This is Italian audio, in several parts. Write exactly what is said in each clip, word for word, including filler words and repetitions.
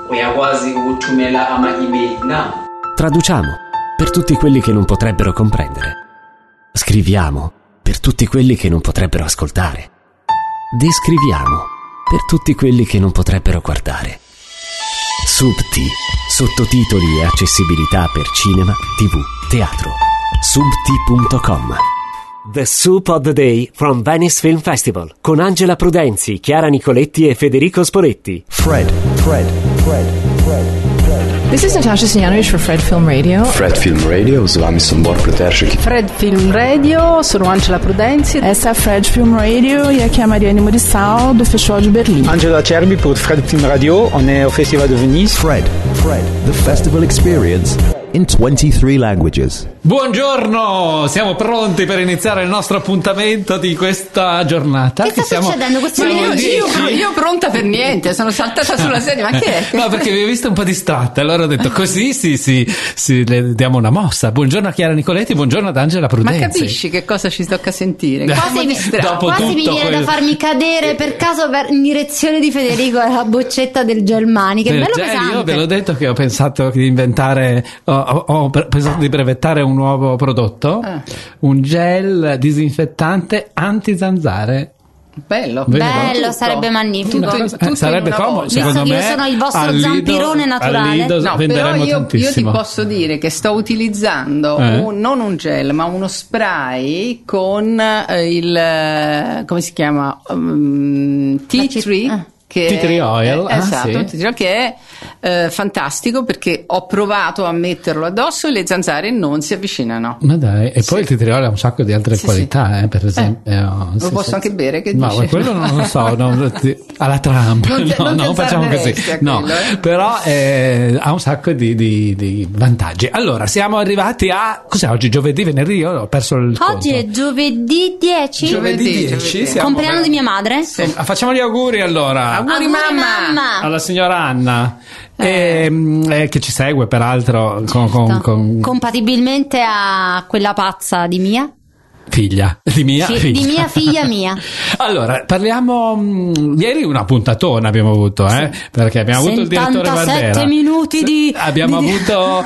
uyakwazi ukuthumela ama-email na. Traduciamo per tutti quelli che non potrebbero comprendere. Scriviamo per tutti quelli che non potrebbero ascoltare. Descriviamo per tutti quelli che non potrebbero guardare. Subti, sottotitoli e accessibilità per cinema, tv, teatro. subti punto com. The Soup of the Day from Venice Film Festival con Angela Prudenzi, Chiara Nicoletti e Federico Spoletti. Fred, Fred, Fred, Fred, Fred. This is Natasha Stojanovic for Fred Film Radio. Fred Film Radio, z vami sem Bor Pleteršek. Fred Film Radio, sono Angela Prudenzi. Essa é a Fred Film Radio e aqui é a Mariane Murissal do Festival de Berlim. Angela Cerbi pour Fred Film Radio, on est au Festival de Venise. Fred, Fred, the festival experience in twenty-three languages. Buongiorno, siamo pronti per iniziare il nostro appuntamento di questa giornata. Che sta siamo, succedendo questo io, io, io pronta per niente, sono saltata sulla sedia, ma che è? No, perché vi ho visto un po' distratta, allora ho detto così sì, sì, sì, le diamo una mossa. Buongiorno a Chiara Nicoletti, buongiorno ad Angela Prudenzi. Ma capisci che cosa ci tocca sentire? Quasi, mi, quasi mi viene quel... da farmi cadere per caso per, in direzione di Federico la boccetta del Gelmani, che è bello gel, pesante. Io ve l'ho detto che ho pensato di inventare, ho, ho, ho pensato di brevettare un nuovo prodotto, ah. un gel disinfettante anti-zanzare. Bello, Vero? Bello, sarebbe magnifico. Tutto, tutto eh, sarebbe comodo, secondo io me. Io sono il vostro Lido, zampirone naturale. Lido no, però io, io ti posso dire che sto utilizzando eh? un, non un gel, ma uno spray con eh, il come si chiama? Um, tea tree. Ah. Che tea tree oil, è, ah, esatto, sì. che è eh, fantastico perché ho provato a metterlo addosso e le zanzare non si avvicinano. Ma dai, e sì. poi il tea tree oil ha un sacco di altre sì, qualità, sì. eh, per esempio. Eh, oh, lo sì, posso sì. anche bere, che no, dici? quello non lo so, no, alla Trump, non ti, no, non non facciamo così. No, quello, eh? però eh, ha un sacco di, di, di vantaggi. Allora, siamo arrivati a cos'è oggi? Giovedì, venerdì? Io ho perso il Oggi conto. è giovedì dieci. Giovedì dieci. Compleanno per... di mia madre. Sì. Facciamo gli auguri allora. Auguri, auguri mamma. mamma. Alla signora Anna. Eh. E, eh, che ci segue peraltro con, con, con... compatibilmente a quella pazza di mia figlia di mia Fi- figlia di mia figlia mia. Allora parliamo mh, ieri una puntatona abbiamo avuto eh? Sì. Perché abbiamo avuto il direttore Barbera, settantasette minuti di abbiamo di... avuto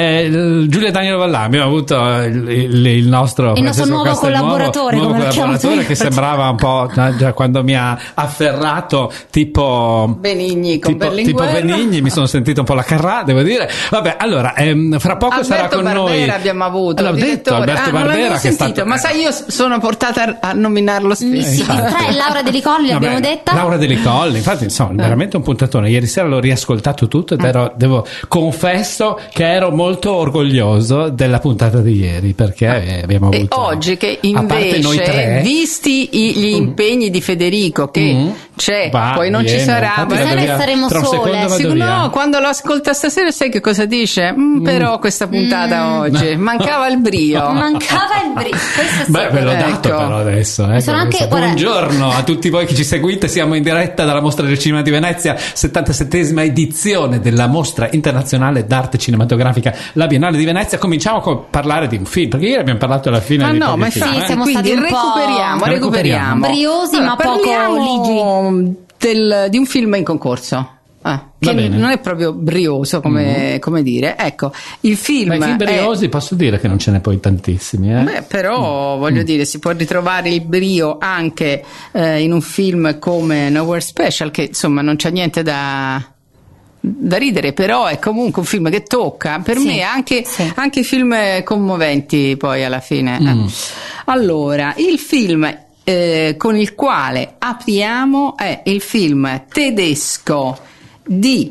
eh, Giulia Danielo Vallà, abbiamo avuto il, il, il nostro il nostro nuovo collaboratore, nuovo come collaboratore che sembrava un po' già quando mi ha afferrato tipo Benigni con tipo, tipo Benigni, mi sono sentito un po' la Carrà, devo dire. Vabbè, allora ehm, fra poco Alberto sarà con Barbera noi abbiamo avuto l'ho detto Alberto ah, Barbera che sentito, è stato ma sai io sono portata a nominarlo spesso. Tra Laura Deli Colli l'abbiamo detta. Laura Deli Colli, infatti insomma, eh. veramente un puntatone. Ieri sera l'ho riascoltato tutto ed ero, devo, confesso che ero molto orgoglioso della puntata di ieri perché eh, abbiamo avuto. E oggi che invece, noi tre, visti gli impegni di Federico che mm. c'è, Va, poi non viene. ci sarà, ma saremo sole. Sì, no, quando lo ascolta stasera sai che cosa dice? Mm, però mm. questa puntata mm. oggi mancava il brio. Mancava il brio. Beh, ve l'ho dato ecco. però adesso. Eh, anche, buongiorno a tutti voi che ci seguite, siamo in diretta dalla Mostra del Cinema di Venezia, settantasettesima edizione della Mostra Internazionale d'Arte Cinematografica, la Biennale di Venezia. Cominciamo a parlare di un film, perché ieri abbiamo parlato alla fine ma di no, ma film, sì, eh? siamo quindi stati un recuperiamo, po' recuperiamo. briosi allora, ma poco ligi del, di un film in concorso. Ah, che non è proprio brioso come, mm. come dire, ecco il film. Ma i film briosi è... posso dire che non ce ne poi tantissimi eh? Beh, però mm. voglio mm. dire si può ritrovare il brio anche eh, in un film come Nowhere Special, che insomma non c'è niente da da ridere, però è comunque un film che tocca per sì, me anche, sì. anche film commoventi poi alla fine. mm. eh. Allora il film eh, con il quale apriamo è il film tedesco di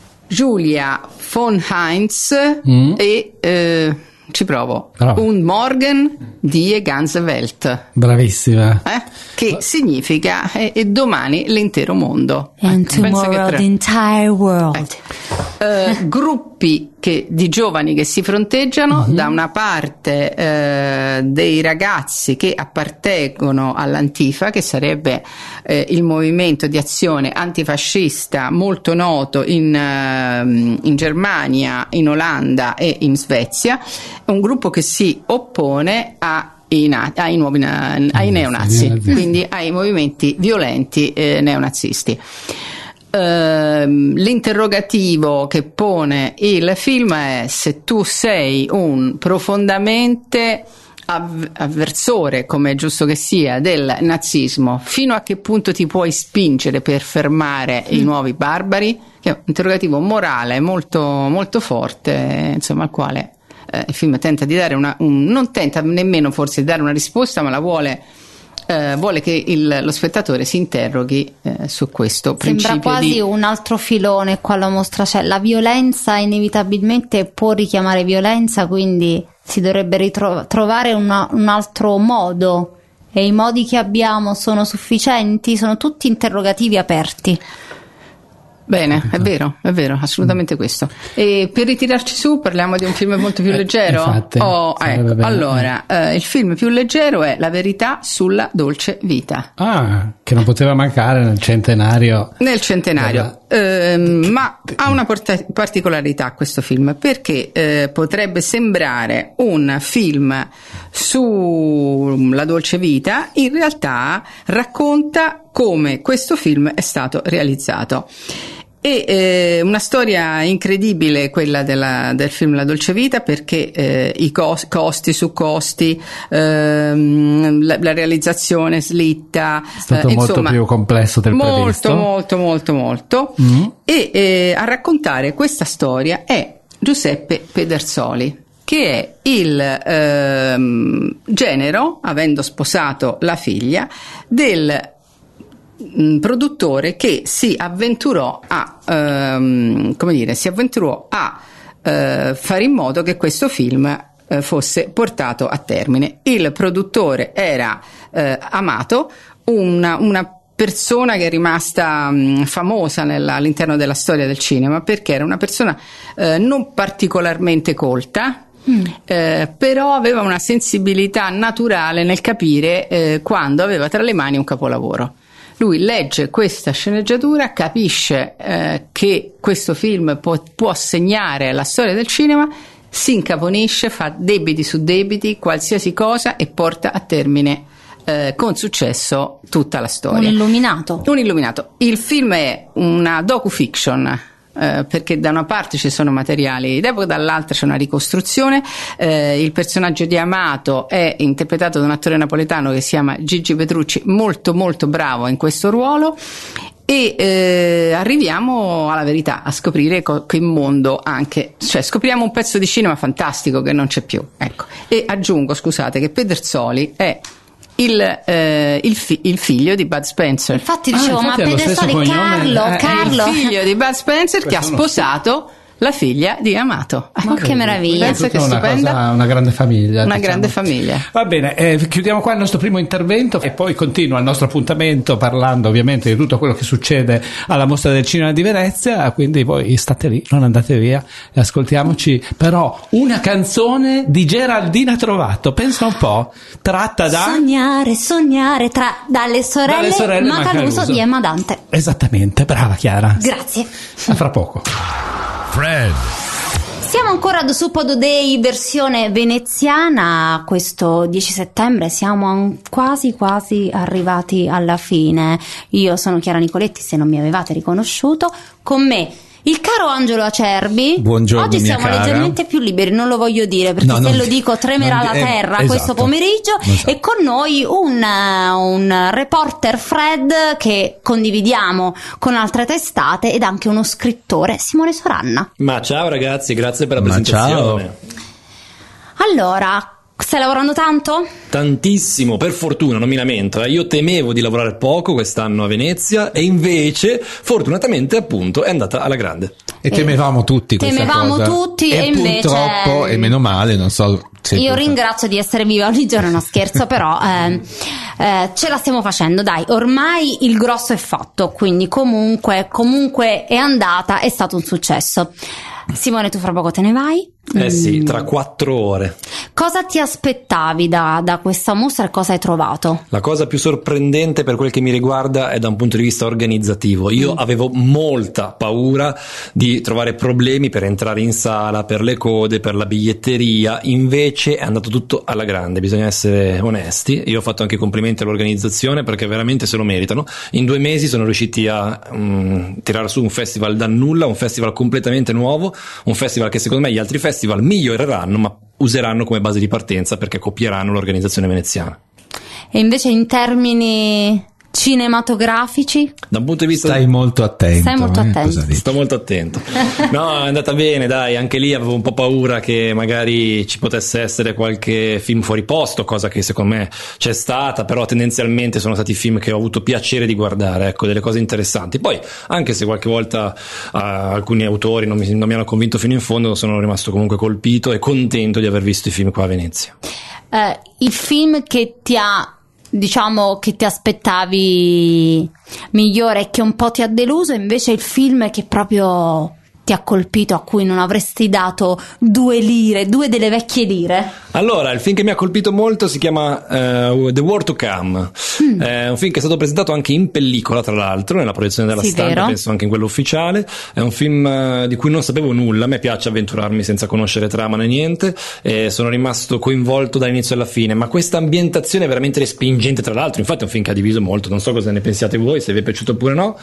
Julia von Heinz mm. e eh, ci provo Bravo. Un Morgen die ganze Welt. Bravissima. Eh? Che significa eh, e domani l'intero mondo. And eh, tomorrow the entire world. Eh. Eh, gruppi che, di giovani che si fronteggiano, mm-hmm. da una parte eh, dei ragazzi che appartengono all'Antifa, che sarebbe eh, il movimento di azione antifascista molto noto in, eh, in Germania, in Olanda e in Svezia, un gruppo che si oppone a I na- ai, nuovi na- ai neonazi, quindi ai movimenti violenti eh, neonazisti. Uh, ehm, l'interrogativo che pone il film è: se tu sei un profondamente av- avversore, come è giusto che sia, del nazismo, fino a che punto ti puoi spingere per fermare mm. i nuovi barbari? Che è un interrogativo morale molto, molto forte, insomma, al quale eh, il film tenta di dare una, un, non tenta nemmeno forse di dare una risposta, ma la vuole eh, vuole che il, lo spettatore si interroghi eh, su questo principio. Sembra quasi di... un altro filone qua alla mostra, cioè la violenza inevitabilmente può richiamare violenza, quindi si dovrebbe ritro- trovare una, un altro modo, e i modi che abbiamo sono sufficienti? Sono tutti interrogativi aperti. Bene, è vero, è vero, assolutamente mm. questo. E per ritirarci su parliamo di un film molto più leggero? Eh, infatti, oh, ecco, bene. allora, eh, il film più leggero è La verità sulla dolce vita. Ah, che non poteva mancare nel centenario. Nel centenario, eh, ma ha una porta- particolarità questo film, perché eh, potrebbe sembrare un film sulla dolce vita, in realtà racconta come questo film è stato realizzato. E eh, una storia incredibile quella della, del film La dolce vita, perché eh, i cos- costi su costi, ehm, la, la realizzazione slitta, è stato eh, molto insomma, più complesso del molto, previsto. molto molto molto mm. e eh, a raccontare questa storia è Giuseppe Pedersoli, che è il ehm, genero, avendo sposato la figlia, del produttore che si avventurò a ehm, come dire si avventurò a eh, fare in modo che questo film eh, fosse portato a termine. Il produttore era eh, Amato, una, una persona che è rimasta mh, famosa nella, all'interno della storia del cinema, perché era una persona eh, non particolarmente colta, Mm. Eh, però aveva una sensibilità naturale nel capire eh, quando aveva tra le mani un capolavoro. Lui legge questa sceneggiatura, capisce eh, che questo film può, può segnare la storia del cinema, si incaponisce, fa debiti su debiti, qualsiasi cosa, e porta a termine eh, con successo tutta la storia. Un illuminato. Un illuminato. Il film è una docu-fiction. Eh, perché da una parte ci sono materiali d'epoca, dall'altra c'è una ricostruzione. Eh, il personaggio di Amato è interpretato da un attore napoletano che si chiama Gigi Petrucci, molto molto bravo in questo ruolo, e eh, arriviamo alla verità, a scoprire co- che mondo anche, cioè scopriamo un pezzo di cinema fantastico che non c'è più, ecco. E aggiungo, scusate, che Pedersoli è Il, eh, il, fi- il figlio di Bud Spencer. Infatti dicevo, ah, infatti ma Pedersoli, Carlo, eh, Carlo. È il figlio di Bud Spencer che ha sposato la figlia di Amato. Ma che meraviglia. Pensa che una, stupenda. cosa, una grande famiglia. Una diciamo. grande famiglia. Va bene, eh, chiudiamo qua il nostro primo intervento e poi continua il nostro appuntamento parlando ovviamente di tutto quello che succede alla Mostra del Cinema di Venezia, quindi voi state lì, non andate via, e ascoltiamoci però una canzone di Geraldina Trovato, pensa un po', tratta da... Sognare, sognare, tra, dalle sorelle, dalle sorelle Macaluso, Macaluso di Emma Dante. Esattamente, brava Chiara. Grazie. A fra poco. Fred. Siamo ancora ad Suppodo Day versione veneziana, questo dieci settembre, siamo an- quasi quasi arrivati alla fine. Io sono Chiara Nicoletti, se non mi avevate riconosciuto, con me il caro Angelo Acerbi. Buongiorno. Oggi mia siamo cara. leggermente più liberi, non lo voglio dire perché No, se non- lo dico tremerà non- la eh, terra esatto. questo pomeriggio. Esatto. E con noi un, un reporter Fred che condividiamo con altre testate ed anche uno scrittore, Simone Soranna. Ma ciao ragazzi, grazie per la Ma presentazione. Allora, stai lavorando tanto? Tantissimo, per fortuna, non mi lamento. eh. Io temevo di lavorare poco quest'anno a Venezia e invece, fortunatamente, appunto, è andata alla grande. E temevamo tutti questa temevamo cosa. tutti e, e invece- purtroppo, e meno male, non so se Io purtroppo- ringrazio di essere viva ogni giorno, no scherzo, però eh, eh, ce la stiamo facendo, dai, ormai il grosso è fatto, quindi comunque, comunque è andata, è stato un successo. Simone, tu fra poco te ne vai? Eh sì, Mm. tra quattro ore. Cosa ti aspettavi da, da questa mostra e cosa hai trovato? La cosa più sorprendente per quel che mi riguarda è da un punto di vista organizzativo. Io mm. avevo molta paura di trovare problemi per entrare in sala, per le code, per la biglietteria, invece è andato tutto alla grande, bisogna essere onesti. Io ho fatto anche complimenti all'organizzazione perché veramente se lo meritano. In due mesi sono riusciti a um, tirare su un festival da nulla, un festival completamente nuovo, un festival che secondo me gli altri festival miglioreranno ma useranno come base di partenza perché copieranno l'organizzazione veneziana. E invece in termini cinematografici? Da un punto di vista stai molto attento. Stai molto eh? attento. Sto molto attento. No, è andata bene, dai, anche lì avevo un po' paura che magari ci potesse essere qualche film fuori posto, cosa che secondo me c'è stata, però tendenzialmente sono stati film che ho avuto piacere di guardare, ecco, delle cose interessanti. Poi, anche se qualche volta uh, alcuni autori non mi, non mi hanno convinto fino in fondo, sono rimasto comunque colpito e contento di aver visto i film qua a Venezia. Uh, il film che ti ha diciamo che ti aspettavi migliore e che un po' ti ha deluso, invece il film che proprio ti ha colpito, a cui non avresti dato due lire, due delle vecchie lire? Allora, il film che mi ha colpito molto si chiama uh, The War to Come. Mm. È un film che è stato presentato anche in pellicola, tra l'altro, nella proiezione della sì, stampa, vero? penso anche in quello ufficiale. È un film uh, di cui non sapevo nulla, a me piace avventurarmi senza conoscere trama né niente, e sono rimasto coinvolto dall'inizio alla fine, ma questa ambientazione è veramente respingente, tra l'altro. Infatti è un film che ha diviso molto, non so cosa ne pensiate voi, se vi è piaciuto oppure no.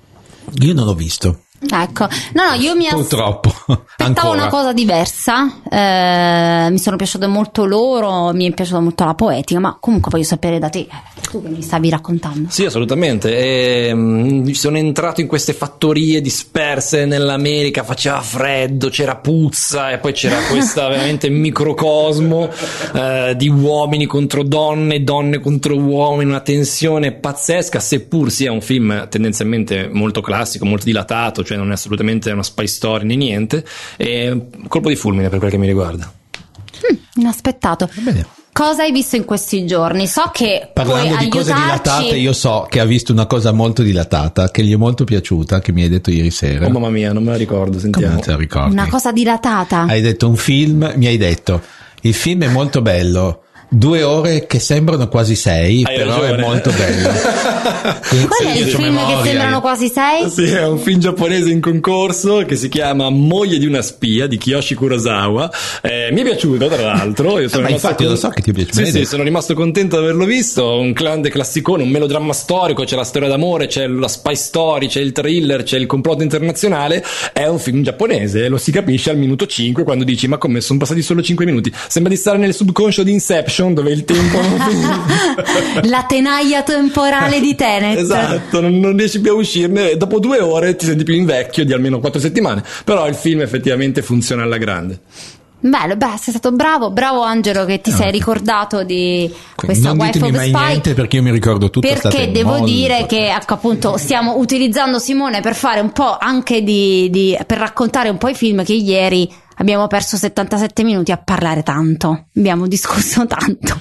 Io non l'ho visto. Ecco, no, no, io mi purtroppo aspettavo una cosa diversa, eh, mi sono piaciuto molto loro, mi è piaciuta molto la poetica, ma comunque voglio sapere da te, tu che mi stavi raccontando. Sì, assolutamente, e, mh, sono entrato in queste fattorie disperse nell'America, faceva freddo, c'era puzza e poi c'era questa veramente microcosmo eh, di uomini contro donne, donne contro uomini, una tensione pazzesca, seppur sia un film tendenzialmente molto classico, molto dilatato, cioè non è assolutamente una spy story né niente, e colpo di fulmine per quel che mi riguarda. Mm, inaspettato. Bene. Cosa hai visto in questi giorni? So che parlando puoi di cose aiutarci... dilatate, io so che ha visto una cosa molto dilatata che gli è molto piaciuta, che mi hai detto ieri sera. Oh mamma mia, non me la ricordo, sentiamo. Come te la ricordi? Una cosa dilatata. Hai detto un film, mi hai detto il film è molto bello. Due ore che sembrano quasi sei, Hai però ragione. è molto bello. Qual è il film memoria, che sembrano quasi sei? Sì, è un film giapponese in concorso che si chiama Moglie di una spia di Kiyoshi Kurosawa. Eh, mi è piaciuto, tra l'altro. Io sono ma rimasto infatti con... lo so che ti è piaciuto. Sì, sì, sono rimasto contento di averlo visto. Un grande classicone, un melodramma storico. C'è la storia d'amore, c'è la spy story, c'è il thriller, c'è il complotto internazionale. È un film giapponese, lo si capisce al minuto cinque quando dici: ma come, sono passati solo cinque minuti? Sembra di stare nel subconscio di Inception, dove il tempo la tenaglia temporale di Tenet. Esatto, non, non riesci più a uscirne e dopo due ore ti senti più invecchio di almeno quattro settimane, però il film effettivamente funziona alla grande. Bello, beh, sei stato bravo, bravo Angelo che ti no, sei ricordato di questa non Wife ditemi of mai Spy, niente perché io mi ricordo tutto. perché devo molto... dire che appunto stiamo utilizzando Simone per fare un po' anche di, di per raccontare un po' i film che ieri abbiamo perso settantasette minuti a parlare tanto, abbiamo discusso tanto.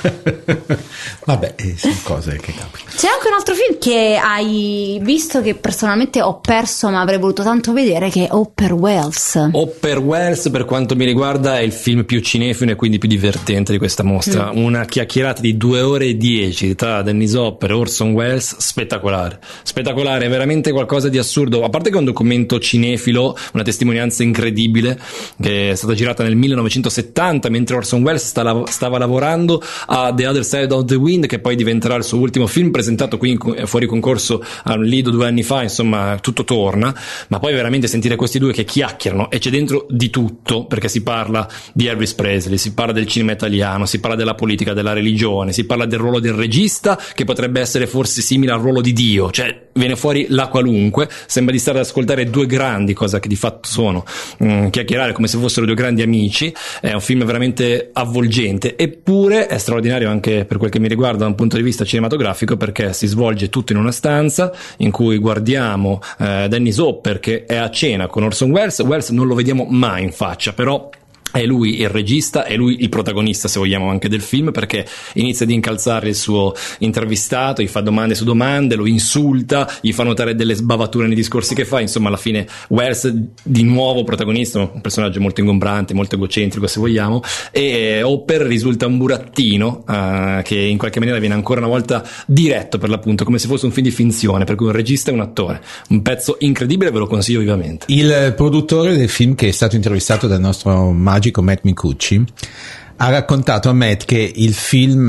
Vabbè, eh, sono cose che capitano. C'è anche un altro film che hai visto che personalmente ho perso ma avrei voluto tanto vedere, che è Hopper Wells. Hopper Wells, per quanto mi riguarda, è il film più cinefilo e quindi più divertente di questa mostra. Mm. Una chiacchierata di due ore e dieci tra Dennis Hopper e Orson Welles, spettacolare. Spettacolare, è veramente qualcosa di assurdo. A parte che è un documento cinefilo, una testimonianza incredibile, che è stata girata nel millenovecentosettanta mentre Orson Welles stava, stava lavorando a The Other Side of the Wind, che poi diventerà il suo ultimo film, presentato qui in, fuori concorso al Lido due anni fa. Insomma, tutto torna, ma poi veramente sentire questi due che chiacchierano, e c'è dentro di tutto, perché si parla di Elvis Presley, si parla del cinema italiano, si parla della politica, della religione, si parla del ruolo del regista, che potrebbe essere forse simile al ruolo di Dio, cioè viene fuori la qualunque. Sembra di stare ad ascoltare due grandi, cosa che di fatto sono, mm, chiacchierare come se fossero due grandi amici. È un film veramente avvolgente, eppure è straordinario anche per quel che mi riguarda da un punto di vista cinematografico, perché si svolge tutto in una stanza in cui guardiamo eh, Dennis Hopper che è a cena con Orson Welles. Welles non lo vediamo mai in faccia, però È lui il regista, è lui il protagonista, se vogliamo, anche del film, perché inizia ad incalzare il suo intervistato, gli fa domande su domande, lo insulta, gli fa notare delle sbavature nei discorsi che fa. Insomma, alla fine Wells, di nuovo protagonista, un personaggio molto ingombrante, molto egocentrico, se vogliamo, e Hopper risulta un burattino uh, che in qualche maniera viene ancora una volta diretto, per l'appunto, come se fosse un film di finzione, per cui un regista e un attore. Un pezzo incredibile, ve lo consiglio vivamente. Il produttore del film, che è stato intervistato dal nostro magico Matt Micucci, ha raccontato a Matt che il film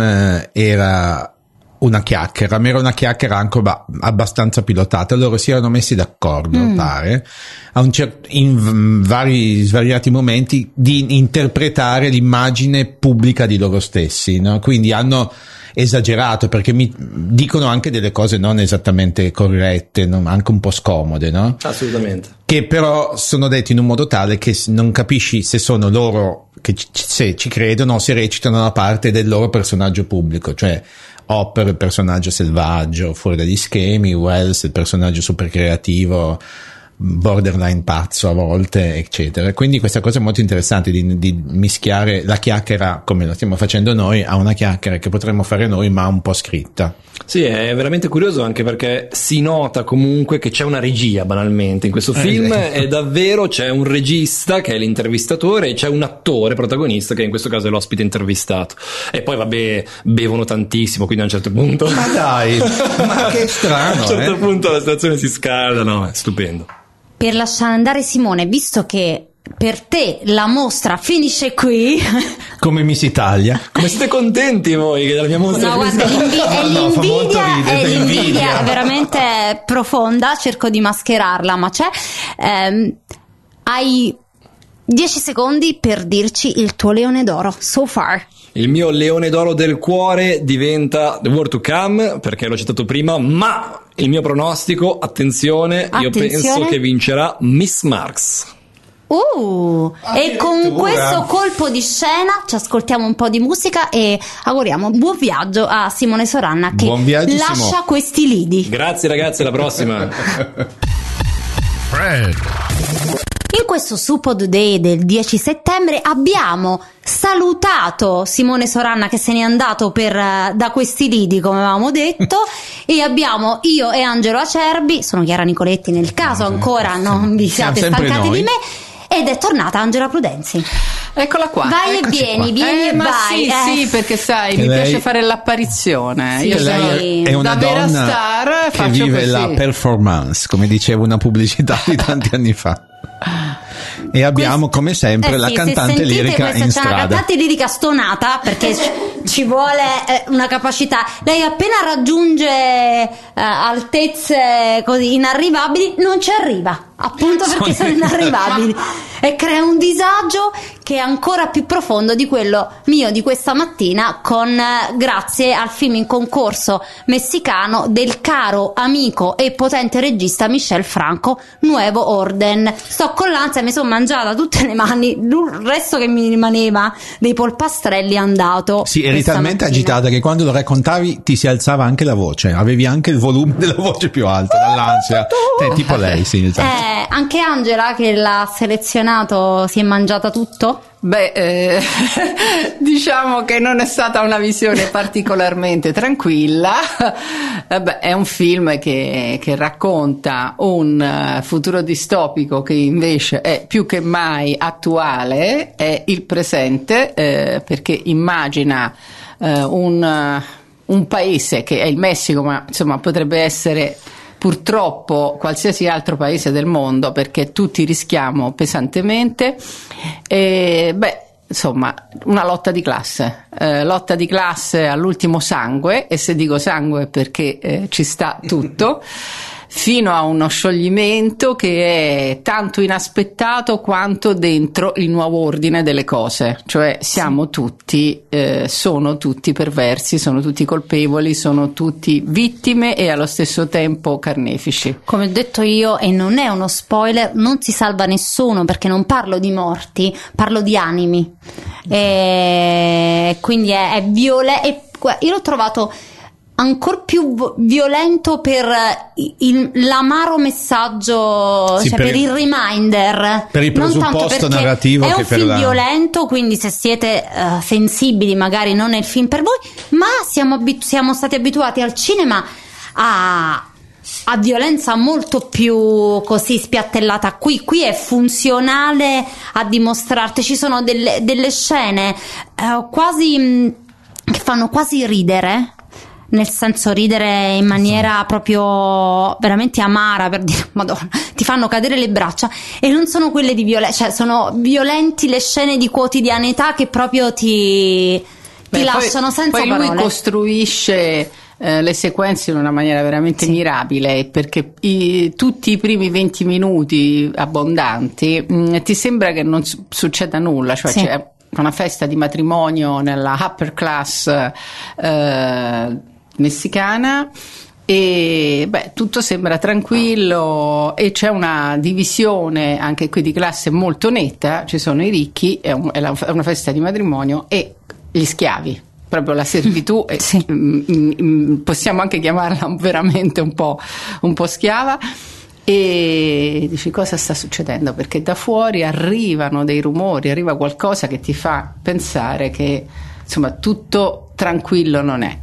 era una chiacchiera, ma era una chiacchiera anche abbastanza pilotata. Loro si erano messi d'accordo, mm. pare, a un cer- in vari svariati momenti, di interpretare l'immagine pubblica di loro stessi, no? Quindi hanno esagerato, perché mi dicono anche delle cose non esattamente corrette, non, anche un po' scomode, no? Assolutamente. Che però sono detti in un modo tale che non capisci se sono loro che ci, se ci credono o se recitano la parte del loro personaggio pubblico, cioè Hopper il personaggio selvaggio, fuori dagli schemi, Wells il personaggio super creativo, borderline pazzo a volte, eccetera. Quindi questa cosa è molto interessante, di, di mischiare la chiacchiera come la stiamo facendo noi a una chiacchiera che potremmo fare noi ma un po' scritta. Sì, è veramente curioso, anche perché si nota comunque che c'è una regia, banalmente in questo film, eh, e davvero c'è un regista che è l'intervistatore e c'è un attore protagonista che in questo caso è l'ospite intervistato, e poi vabbè bevono tantissimo, quindi a un certo punto ma dai, ma che strano, a un certo eh? punto la situazione si scalda, no, è stupendo. Per lasciare andare Simone, visto che per te la mostra finisce qui, come Miss Italia, come siete contenti voi che della mia mostra? No, guarda, l'invi- è no, fa molto l'invidia, ridere, è l'invidia invidia. è veramente profonda, cerco di mascherarla, ma c'è. Ehm, hai dieci secondi per dirci il tuo leone d'oro so far. Il mio leone d'oro del cuore diventa The World to Come, perché l'ho citato prima, ma il mio pronostico, attenzione, attenzione. io penso che vincerà Miss Marx. Uh, e con questo colpo di scena ci ascoltiamo un po' di musica e auguriamo buon viaggio a Simone Soranna, che viaggio, lascia Simo. questi lidi. Grazie ragazzi, alla prossima. Fred. In questo Supod Day del dieci settembre abbiamo salutato Simone Soranna, che se n'è andato per, da questi lidi, come avevamo detto, e abbiamo io e Angelo Acerbi, sono Chiara Nicoletti nel caso ancora non vi siate stancati di me, ed è tornata Angela Prudenzi. Eccola qua. Vai Eccoci e vieni, qua. vieni eh, e ma vai. Sì, eh. sì, perché sai, Che mi lei- piace fare l'apparizione. Sì, Io che sono lei è una da vera donna star, che faccio vive così. la performance, come diceva una pubblicità di tanti anni fa. E abbiamo come sempre Eh la sì, cantante se sentite lirica questa, in c'è una strada. cantante lirica stonata, perché ci- ci vuole eh, una capacità. Lei appena raggiunge eh, altezze così inarrivabili non ci arriva, appunto perché sono inarrivabili, e crea un disagio che è ancora più profondo di quello mio di questa mattina, con eh, grazie al film in concorso messicano del caro amico e potente regista Michel Franco, Nuevo Orden. Sto con l'ansia, mi sono mangiata tutte le mani, il resto che mi rimaneva dei polpastrelli è andato. Sì, eri questa talmente mattina. agitata che quando lo raccontavi ti si alzava anche la voce, avevi anche il volume della voce più alto dall'ansia. Eh, tipo lei, sì, esatto. Eh, anche Angela, che l'ha selezionato, si è mangiata tutto? Beh, eh, diciamo che non è stata una visione particolarmente tranquilla. Eh, beh, è un film che, che racconta un eh, futuro distopico che invece è più che mai attuale, è il presente, eh, perché immagina eh, un, eh, un paese che è il Messico, ma insomma potrebbe essere purtroppo qualsiasi altro paese del mondo, perché tutti rischiamo pesantemente. E, beh, insomma, una lotta di classe, eh, lotta di classe all'ultimo sangue, e se dico sangue è perché eh, ci sta tutto, fino a uno scioglimento che è tanto inaspettato quanto dentro il nuovo ordine delle cose, cioè siamo tutti, eh, sono tutti perversi, sono tutti colpevoli, sono tutti vittime e allo stesso tempo carnefici. Come ho detto io, e non è uno spoiler, non si salva nessuno, perché non parlo di morti, parlo di animi, e quindi è, è violento. Io l'ho trovato ancora più vo- violento per il, l'amaro messaggio, Sì, cioè per per il- il reminder, per il non tanto presupposto perché narrativo è un che per film la- violento, quindi se siete eh, sensibili magari non è il film per voi, ma siamo, abitu- siamo stati abituati al cinema a a violenza molto più così spiattellata. Qui, qui è funzionale a dimostrarti, ci sono delle, delle scene eh, quasi mh, che fanno quasi ridere, nel senso ridere in maniera proprio veramente amara, per dire madonna, ti fanno cadere le braccia, e non sono quelle di violenza, cioè sono violenti le scene di quotidianità che proprio ti, ti Beh, lasciano poi, senza poi parole. lui costruisce eh, le sequenze in una maniera veramente Sì. mirabile, perché i- tutti i primi venti minuti abbondanti mh, ti sembra che non su- succeda nulla, cioè Sì. c'è una festa di matrimonio nella upper class eh, messicana e beh, tutto sembra tranquillo, e c'è una divisione anche qui di classe molto netta. Ci sono i ricchi, è, un- è la- è una festa di matrimonio, e gli schiavi, proprio la servitù. E, Sì. mm, mm, mm, possiamo anche chiamarla veramente un po', un po' schiava. E dici cosa sta succedendo, perché da fuori arrivano dei rumori, arriva qualcosa che ti fa pensare che insomma tutto tranquillo non è.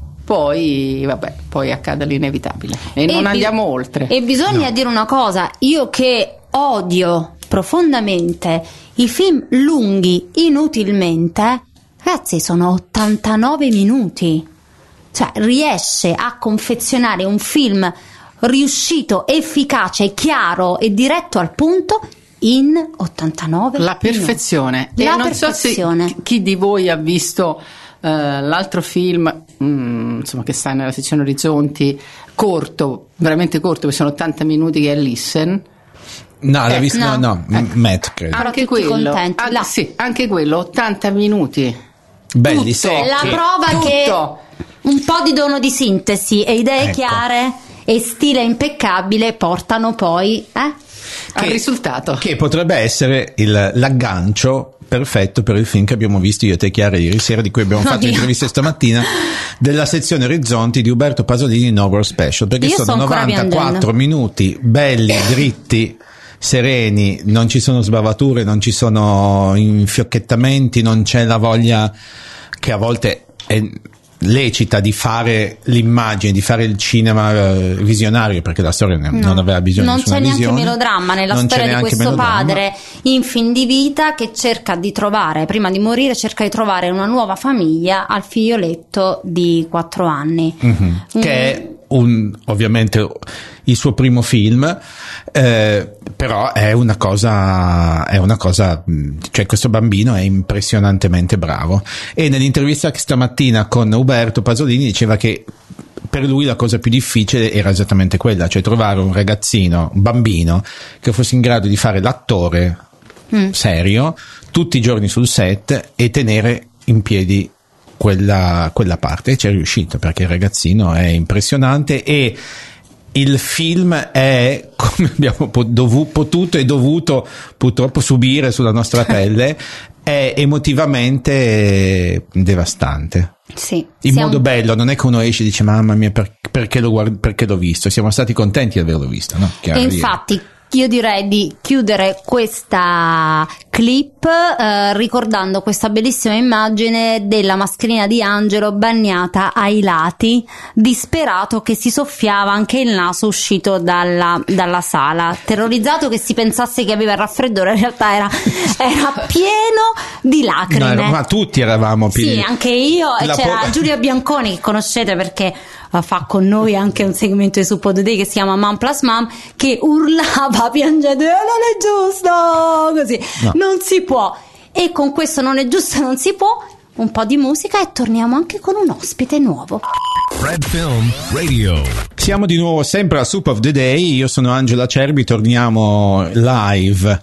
Poi vabbè, poi accade l'inevitabile e, non bi- andiamo oltre. E bisogna dire una cosa, io che odio profondamente i film lunghi inutilmente, ragazzi, sono ottantanove minuti, cioè riesce a confezionare un film riuscito, efficace, chiaro e diretto al punto in ottantanove La perfezione. minuti. La e non perfezione. so se chi- chi di voi ha visto eh, l'altro film mm, insomma, che sta nella sezione Orizzonti, corto, veramente corto, perché sono ottanta minuti, che è Listen. No, l'hai Eh, visto? No, no. no, M- Matt credo. Però Anche tutti quello, contenti. an- Là. sì, anche quello, ottanta minuti. Belli, tutto. secchi. La prova Tutto. che un po' di dono di sintesi e idee Ecco. chiare e stile impeccabile portano poi eh? Al Che- risultato. Che potrebbe essere il- l'aggancio perfetto per il film che abbiamo visto io e te, Chiara, ieri sera, di cui abbiamo fatto Oddio. l'intervista stamattina, della sezione Orizzonti di Uberto Pasolini, No World Special, perché Io sono sto ancora novantaquattro piangendo. minuti belli, dritti, sereni, non ci sono sbavature, non ci sono infiocchettamenti, non c'è la voglia che a volte è lecita di fare l'immagine, di fare il cinema eh, visionario, perché la storia ne- No. non aveva bisogno non di c'è nessuna neanche visione. melodramma nella Non c'è storia di neanche questo melodramma. padre in fin di vita che cerca di trovare, prima di morire, cerca di trovare una nuova famiglia al figlioletto di quattro anni. Mhm. Mm. Che è un, ovviamente il suo primo film, eh, però è una cosa, è una cosa, mh, cioè questo bambino è impressionantemente bravo, e nell'intervista che stamattina con Uberto Pasolini diceva che per lui la cosa più difficile era esattamente quella, cioè trovare un ragazzino, un bambino che fosse in grado di fare l'attore Mm. serio tutti i giorni sul set e tenere in piedi quella, quella parte, e ci è riuscito perché il ragazzino è impressionante, e il film è, come abbiamo po- dovu- potuto e dovuto purtroppo subire sulla nostra pelle, è emotivamente devastante. Sì, In siamo- modo bello, non è che uno esce e dice mamma mia per- perché, l'ho guard- perché l'ho visto, siamo stati contenti di averlo visto, no? Chiaro, E io- infatti io direi di chiudere questa clip eh, ricordando questa bellissima immagine della mascherina di Angelo bagnata ai lati, disperato, che si soffiava anche il naso uscito dalla, dalla sala, terrorizzato che si pensasse che aveva il raffreddore, in realtà era, era pieno di lacrime. No, era- ma tutti eravamo più. Sì, anche io, e La c'era po- Giulia Bianconi, che conoscete perché uh, fa con noi anche un segmento di Suppo Today che si chiama Mom Plus Mom, che urlava piangendo, eh, non è giusto, così, No. non si può. E con questo non è giusto, non si può, un po' di musica e torniamo anche con un ospite nuovo. Red Film Radio. Siamo di nuovo sempre a Soup of the Day, io sono Angela Cerbi, torniamo live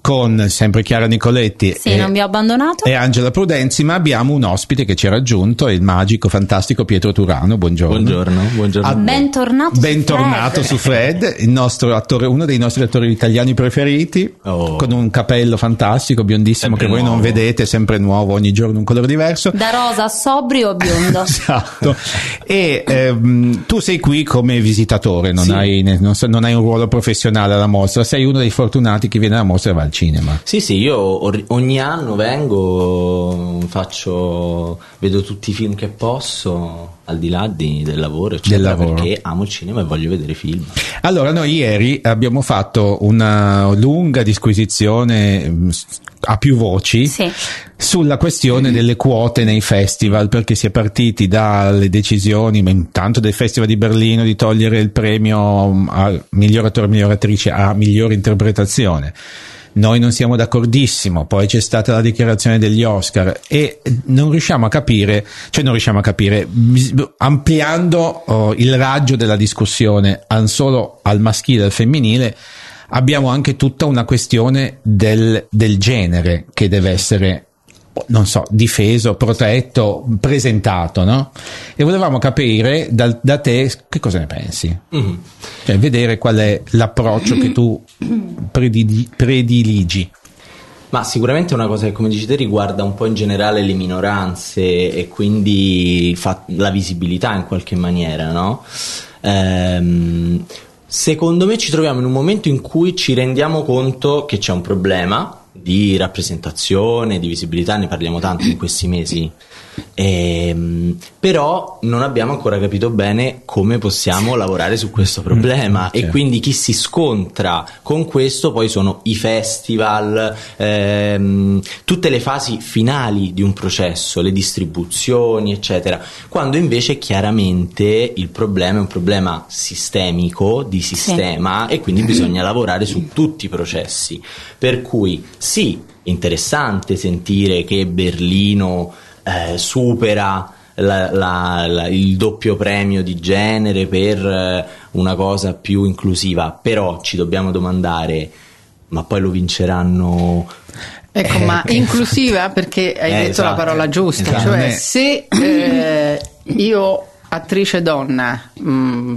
con sempre Chiara Nicoletti Sì, e, non vi ho abbandonato. e Angela Prudenzi, ma abbiamo un ospite che ci ha raggiunto, il magico, fantastico Pietro Turano. Buongiorno. Buongiorno, buongiorno. Ah, Bentornato, bentornato su su Fred, il nostro attore, uno dei nostri attori italiani preferiti, Oh. con un capello fantastico, biondissimo, Sempre che voi nuovo. non vedete, sempre nuovo, ogni giorno un colore diverso. Da rosa a sobrio o biondo. Esatto. E ehm, tu sei qui come visitatore, non, Sì. hai, non, so- non hai un ruolo professionale alla mostra, sei uno dei fortunati che viene alla mostra e va al cinema. Sì, sì, io or- ogni anno vengo, faccio, vedo tutti i film che posso, al di là di- del lavoro, eccetera, Del lavoro. perché amo il cinema e voglio vedere film. Allora, noi ieri abbiamo fatto una lunga disquisizione mh, a più voci Sì. sulla questione delle quote nei festival, perché si è partiti dalle decisioni, ma intanto del Festival di Berlino, di togliere il premio a miglior attore, miglior attrice a miglior interpretazione. Noi non siamo d'accordissimo, poi c'è stata la dichiarazione degli Oscar e non riusciamo a capire, cioè non riusciamo a capire, bis- ampliando oh, il raggio della discussione al solo al maschile e al femminile, abbiamo anche tutta una questione del, del genere che deve essere, non so, difeso, protetto, presentato, no? E volevamo capire da, da te che cosa ne pensi. Mm. Cioè vedere qual è l'approccio che tu predili- prediligi. Ma sicuramente è una cosa che, come dici te, riguarda un po' in generale le minoranze e quindi fa- la visibilità in qualche maniera, no? Ehm, secondo me ci troviamo in un momento in cui ci rendiamo conto che c'è un problema di rappresentazione, di visibilità, ne parliamo tanto in questi mesi. Ehm, però non abbiamo ancora capito bene come possiamo lavorare su questo problema, certo. E quindi chi si scontra con questo poi sono i festival, ehm, tutte le fasi finali di un processo, le distribuzioni eccetera, quando invece chiaramente il problema è un problema sistemico, di sistema, e quindi bisogna lavorare su tutti i processi, per cui sì, interessante sentire che Berlino Eh, supera la, la, la, il doppio premio di genere per eh, una cosa più inclusiva, però ci dobbiamo domandare, ma poi lo vinceranno? Ecco, Eh, ma inclusiva, perché hai Eh, detto esatto, la parola giusta, esatto. cioè Non è- se eh, io attrice donna mh,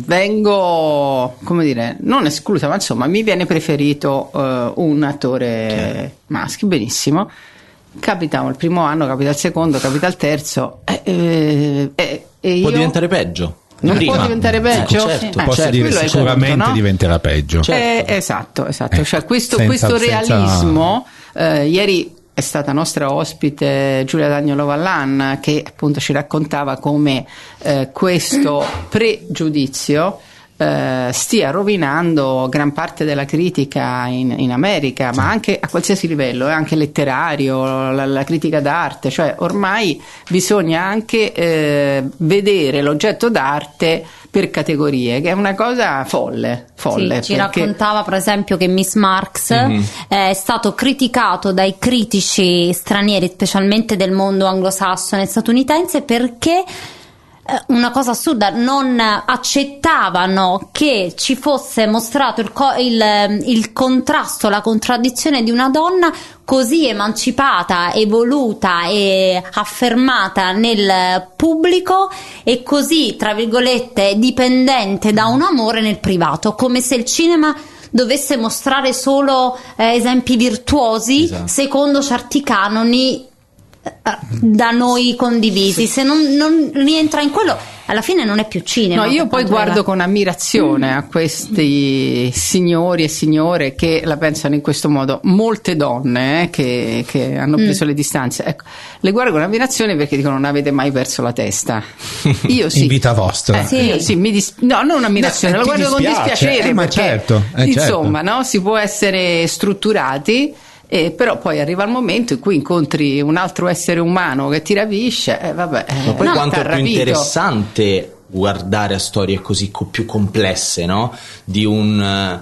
vengo, come dire, non esclusa, ma insomma mi viene preferito eh, un attore maschio, benissimo. Capita il primo anno, capita il secondo, capita il terzo, eh, eh, eh, e Può io diventare peggio. non Prima. può diventare peggio? Ecco, certo. Eh, Posso certo, dire quello è il sicuramente punto, no? diventerà peggio. Eh, esatto, esatto. Eh, Cioè, questo, senza- questo senza- realismo, eh, ieri è stata nostra ospite Giulia Dagnolo Vallan, che appunto ci raccontava come eh, questo pregiudizio eh, stia rovinando gran parte della critica in, in America, ma anche a qualsiasi livello, eh, anche letterario, la, la critica d'arte, cioè ormai bisogna anche eh, vedere l'oggetto d'arte per categorie, che è una cosa folle, folle. Sì, ci perché- raccontava per esempio che Miss Marx Mhm. è stato criticato dai critici stranieri, specialmente del mondo anglosassone e statunitense, perché eh, una cosa assurda, non accettavano che ci fosse mostrato il, co- il, il contrasto, la contraddizione di una donna così emancipata, evoluta e affermata nel pubblico e così, tra virgolette, dipendente da un amore nel privato, come se il cinema dovesse mostrare solo eh, esempi virtuosi, Esatto. secondo certi canoni eh, da noi condivisi. Se non, non rientra in quello, alla fine non è più cinema. No, io per poi quanto guardo riguarda- con ammirazione a questi signori e signore che la pensano in questo modo. Molte donne eh, che, che hanno preso Mm. le distanze, ecco, le guardo con ammirazione perché dicono non avete mai perso la testa. Io sì. In vita vostra. Eh, Sì. io sì, mi dis- no, non ammirazione, No, la ti guardo con dispiace, dispiacere eh, ma perché certo, eh, insomma, certo. no, si può essere strutturati. Eh, però poi arriva il momento in cui incontri un altro essere umano che ti rapisce, eh, vabbè, Ma poi eh, quanto t'ha è più rapito. interessante guardare a storie così co- più complesse, no? Di un, eh,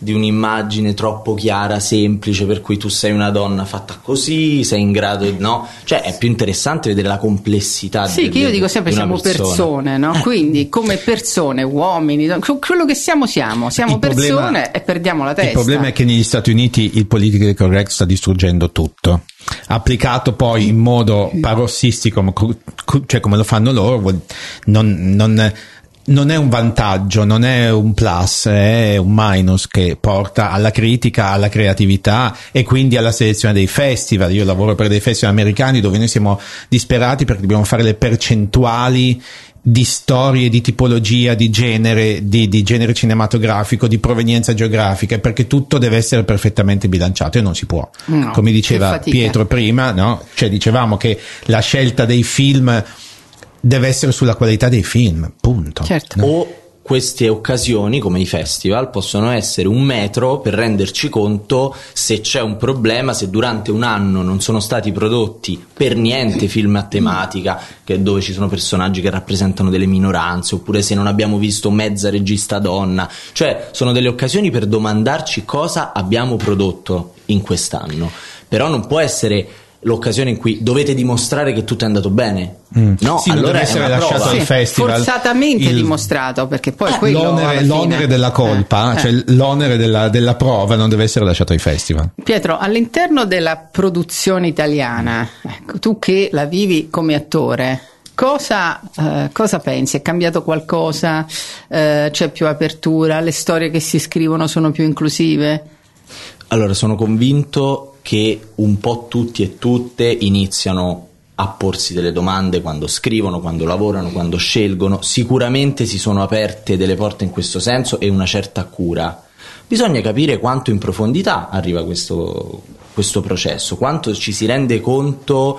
di un'immagine troppo chiara, semplice, per cui tu sei una donna fatta così, sei in grado di, no? Cioè è più interessante vedere la complessità. Sì, di, che io di, dico sempre siamo persona. persone, no? Quindi come persone, uomini, quello che siamo siamo, siamo il persone problema, e perdiamo la testa. Il problema è che negli Stati Uniti il politically correct sta distruggendo tutto. Applicato poi in modo parossistico, cioè come lo fanno loro, non, non non è un vantaggio, non è un plus, è un minus che porta alla critica, alla creatività e quindi alla selezione dei festival. Io lavoro per dei festival americani dove noi siamo disperati perché dobbiamo fare le percentuali di storie, di tipologia, di genere, di, di genere cinematografico, di provenienza geografica, perché tutto deve essere perfettamente bilanciato e non si può. No, come diceva Pietro prima, no? Cioè dicevamo che la scelta dei film deve essere sulla qualità dei film, punto. Certo. No? O queste occasioni, come i festival, possono essere un metro per renderci conto se c'è un problema, se durante un anno non sono stati prodotti per niente film a tematica, che dove ci sono personaggi che rappresentano delle minoranze, oppure se non abbiamo visto mezza regista donna. Cioè sono delle occasioni per domandarci cosa abbiamo prodotto in quest'anno. Però non può essere l'occasione in cui dovete dimostrare che tutto è andato bene. Mm. No, sì, allora deve essere lasciato al sì, festival forzatamente il... dimostrato, perché poi eh, quello l'onere, l'onere della colpa, eh, cioè eh. l'onere della, della prova non deve essere lasciato ai festival. Pietro, all'interno della produzione italiana, ecco, tu che la vivi come attore, cosa, eh, cosa pensi? È cambiato qualcosa? Eh, c'è più apertura? Le storie che si scrivono sono più inclusive? Allora, sono convinto che un po' tutti e tutte iniziano a porsi delle domande quando scrivono, quando lavorano, quando scelgono. Sicuramente si sono aperte delle porte in questo senso e una certa cura. Bisogna capire quanto in profondità arriva questo, questo processo, quanto ci si rende conto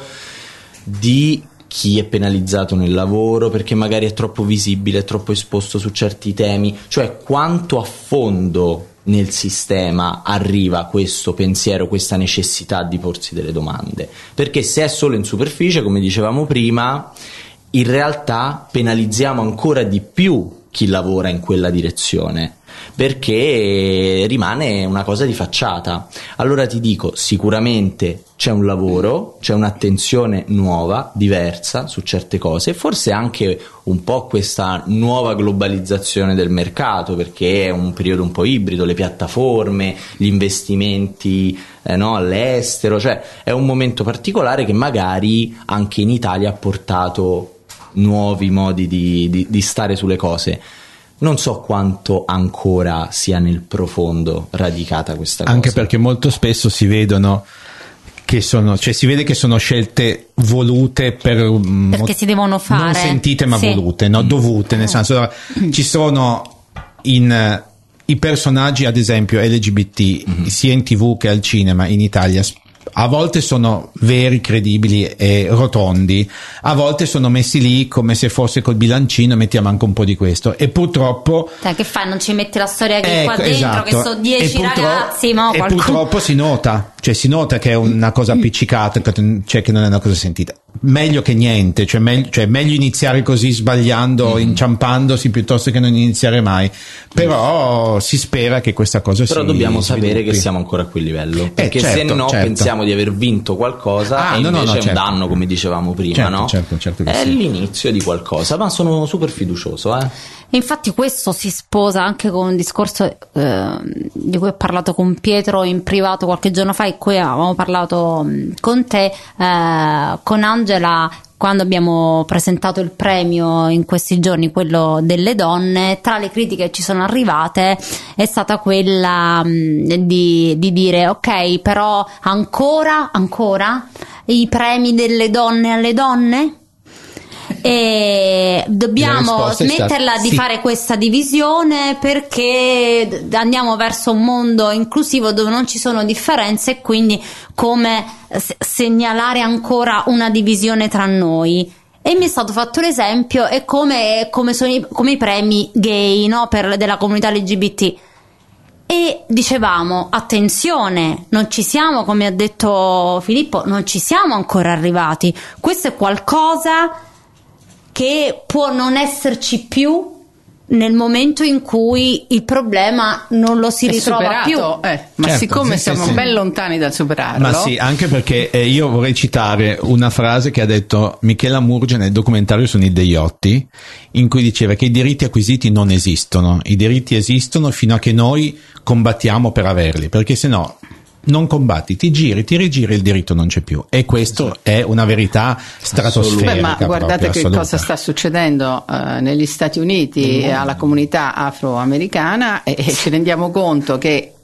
di chi è penalizzato nel lavoro perché magari è troppo visibile, è troppo esposto su certi temi, cioè quanto a fondo nel sistema arriva questo pensiero, questa necessità di porsi delle domande, perché se è solo in superficie, come dicevamo prima, in realtà penalizziamo ancora di più chi lavora in quella direzione, perché rimane una cosa di facciata. Allora ti dico, sicuramente c'è un lavoro, c'è un'attenzione nuova, diversa su certe cose, forse anche un po' questa nuova globalizzazione del mercato, perché è un periodo un po' ibrido, le piattaforme, gli investimenti eh, no, all'estero, cioè è un momento particolare che magari anche in Italia ha portato nuovi modi di, di, di stare sulle cose. Non so quanto ancora sia nel profondo radicata questa cosa. Anche perché molto spesso si vedono che sono, cioè si vede che sono scelte volute per perché si devono fare, non sentite ma sì. volute, no? Dovute, nel senso ci sono in i personaggi ad esempio L G B T mm-hmm. sia in tivù che al cinema in Italia a volte sono veri, credibili e rotondi, a volte sono messi lì come se fosse col bilancino mettiamo anche un po' di questo e purtroppo Dai, che fai, non ci metti la storia che ecco, qua dentro esatto. che sono dieci ragazzi mo, e qualcuno... purtroppo si nota, cioè si nota che è una cosa appiccicata, cioè che non è una cosa sentita. Meglio che niente, cioè meglio, cioè meglio iniziare così sbagliando, mm. inciampandosi piuttosto che non iniziare mai, però si spera che questa cosa però si dobbiamo si sapere sviluppi. che siamo ancora a quel livello, perché eh, certo, se no certo. pensiamo di aver vinto qualcosa ah, e no, invece no, no, è un certo. danno, come dicevamo prima, certo, no? certo, certo che è sì. l'inizio di qualcosa, ma sono super fiducioso, eh. Infatti questo si sposa anche con un discorso eh, di cui ho parlato con Pietro in privato qualche giorno fa e cui avevamo parlato mh, con te, eh, con Angela, quando abbiamo presentato il premio in questi giorni, quello delle donne. Tra le critiche che ci sono arrivate è stata quella mh, di, di dire ok, però ancora, ancora i premi delle donne alle donne? E dobbiamo smetterla di sì. fare questa divisione perché andiamo verso un mondo inclusivo dove non ci sono differenze e quindi come segnalare ancora una divisione tra noi. E mi è stato fatto l'esempio è come, come, sono i, come i premi gay, no? Per, della comunità L G B T. E dicevamo attenzione, non ci siamo, come ha detto Filippo, non ci siamo ancora arrivati. Questo è qualcosa che può non esserci più nel momento in cui il problema non lo si è ritrova superato, più. eh, ma Certo, siccome sì, siamo sì, sì. ben lontani dal superarlo, Ma sì, anche perché eh, io vorrei citare una frase che ha detto Michela Murgia nel documentario su Nid Degliotti, in cui diceva che i diritti acquisiti non esistono, i diritti esistono fino a che noi combattiamo per averli, perché se no non combatti, ti giri, ti rigiri, il diritto non c'è più, e questo è una verità stratosferica. Beh, ma guardate proprio, che assoluta. cosa sta succedendo eh, negli Stati Uniti alla comunità afroamericana, e, e ci rendiamo conto che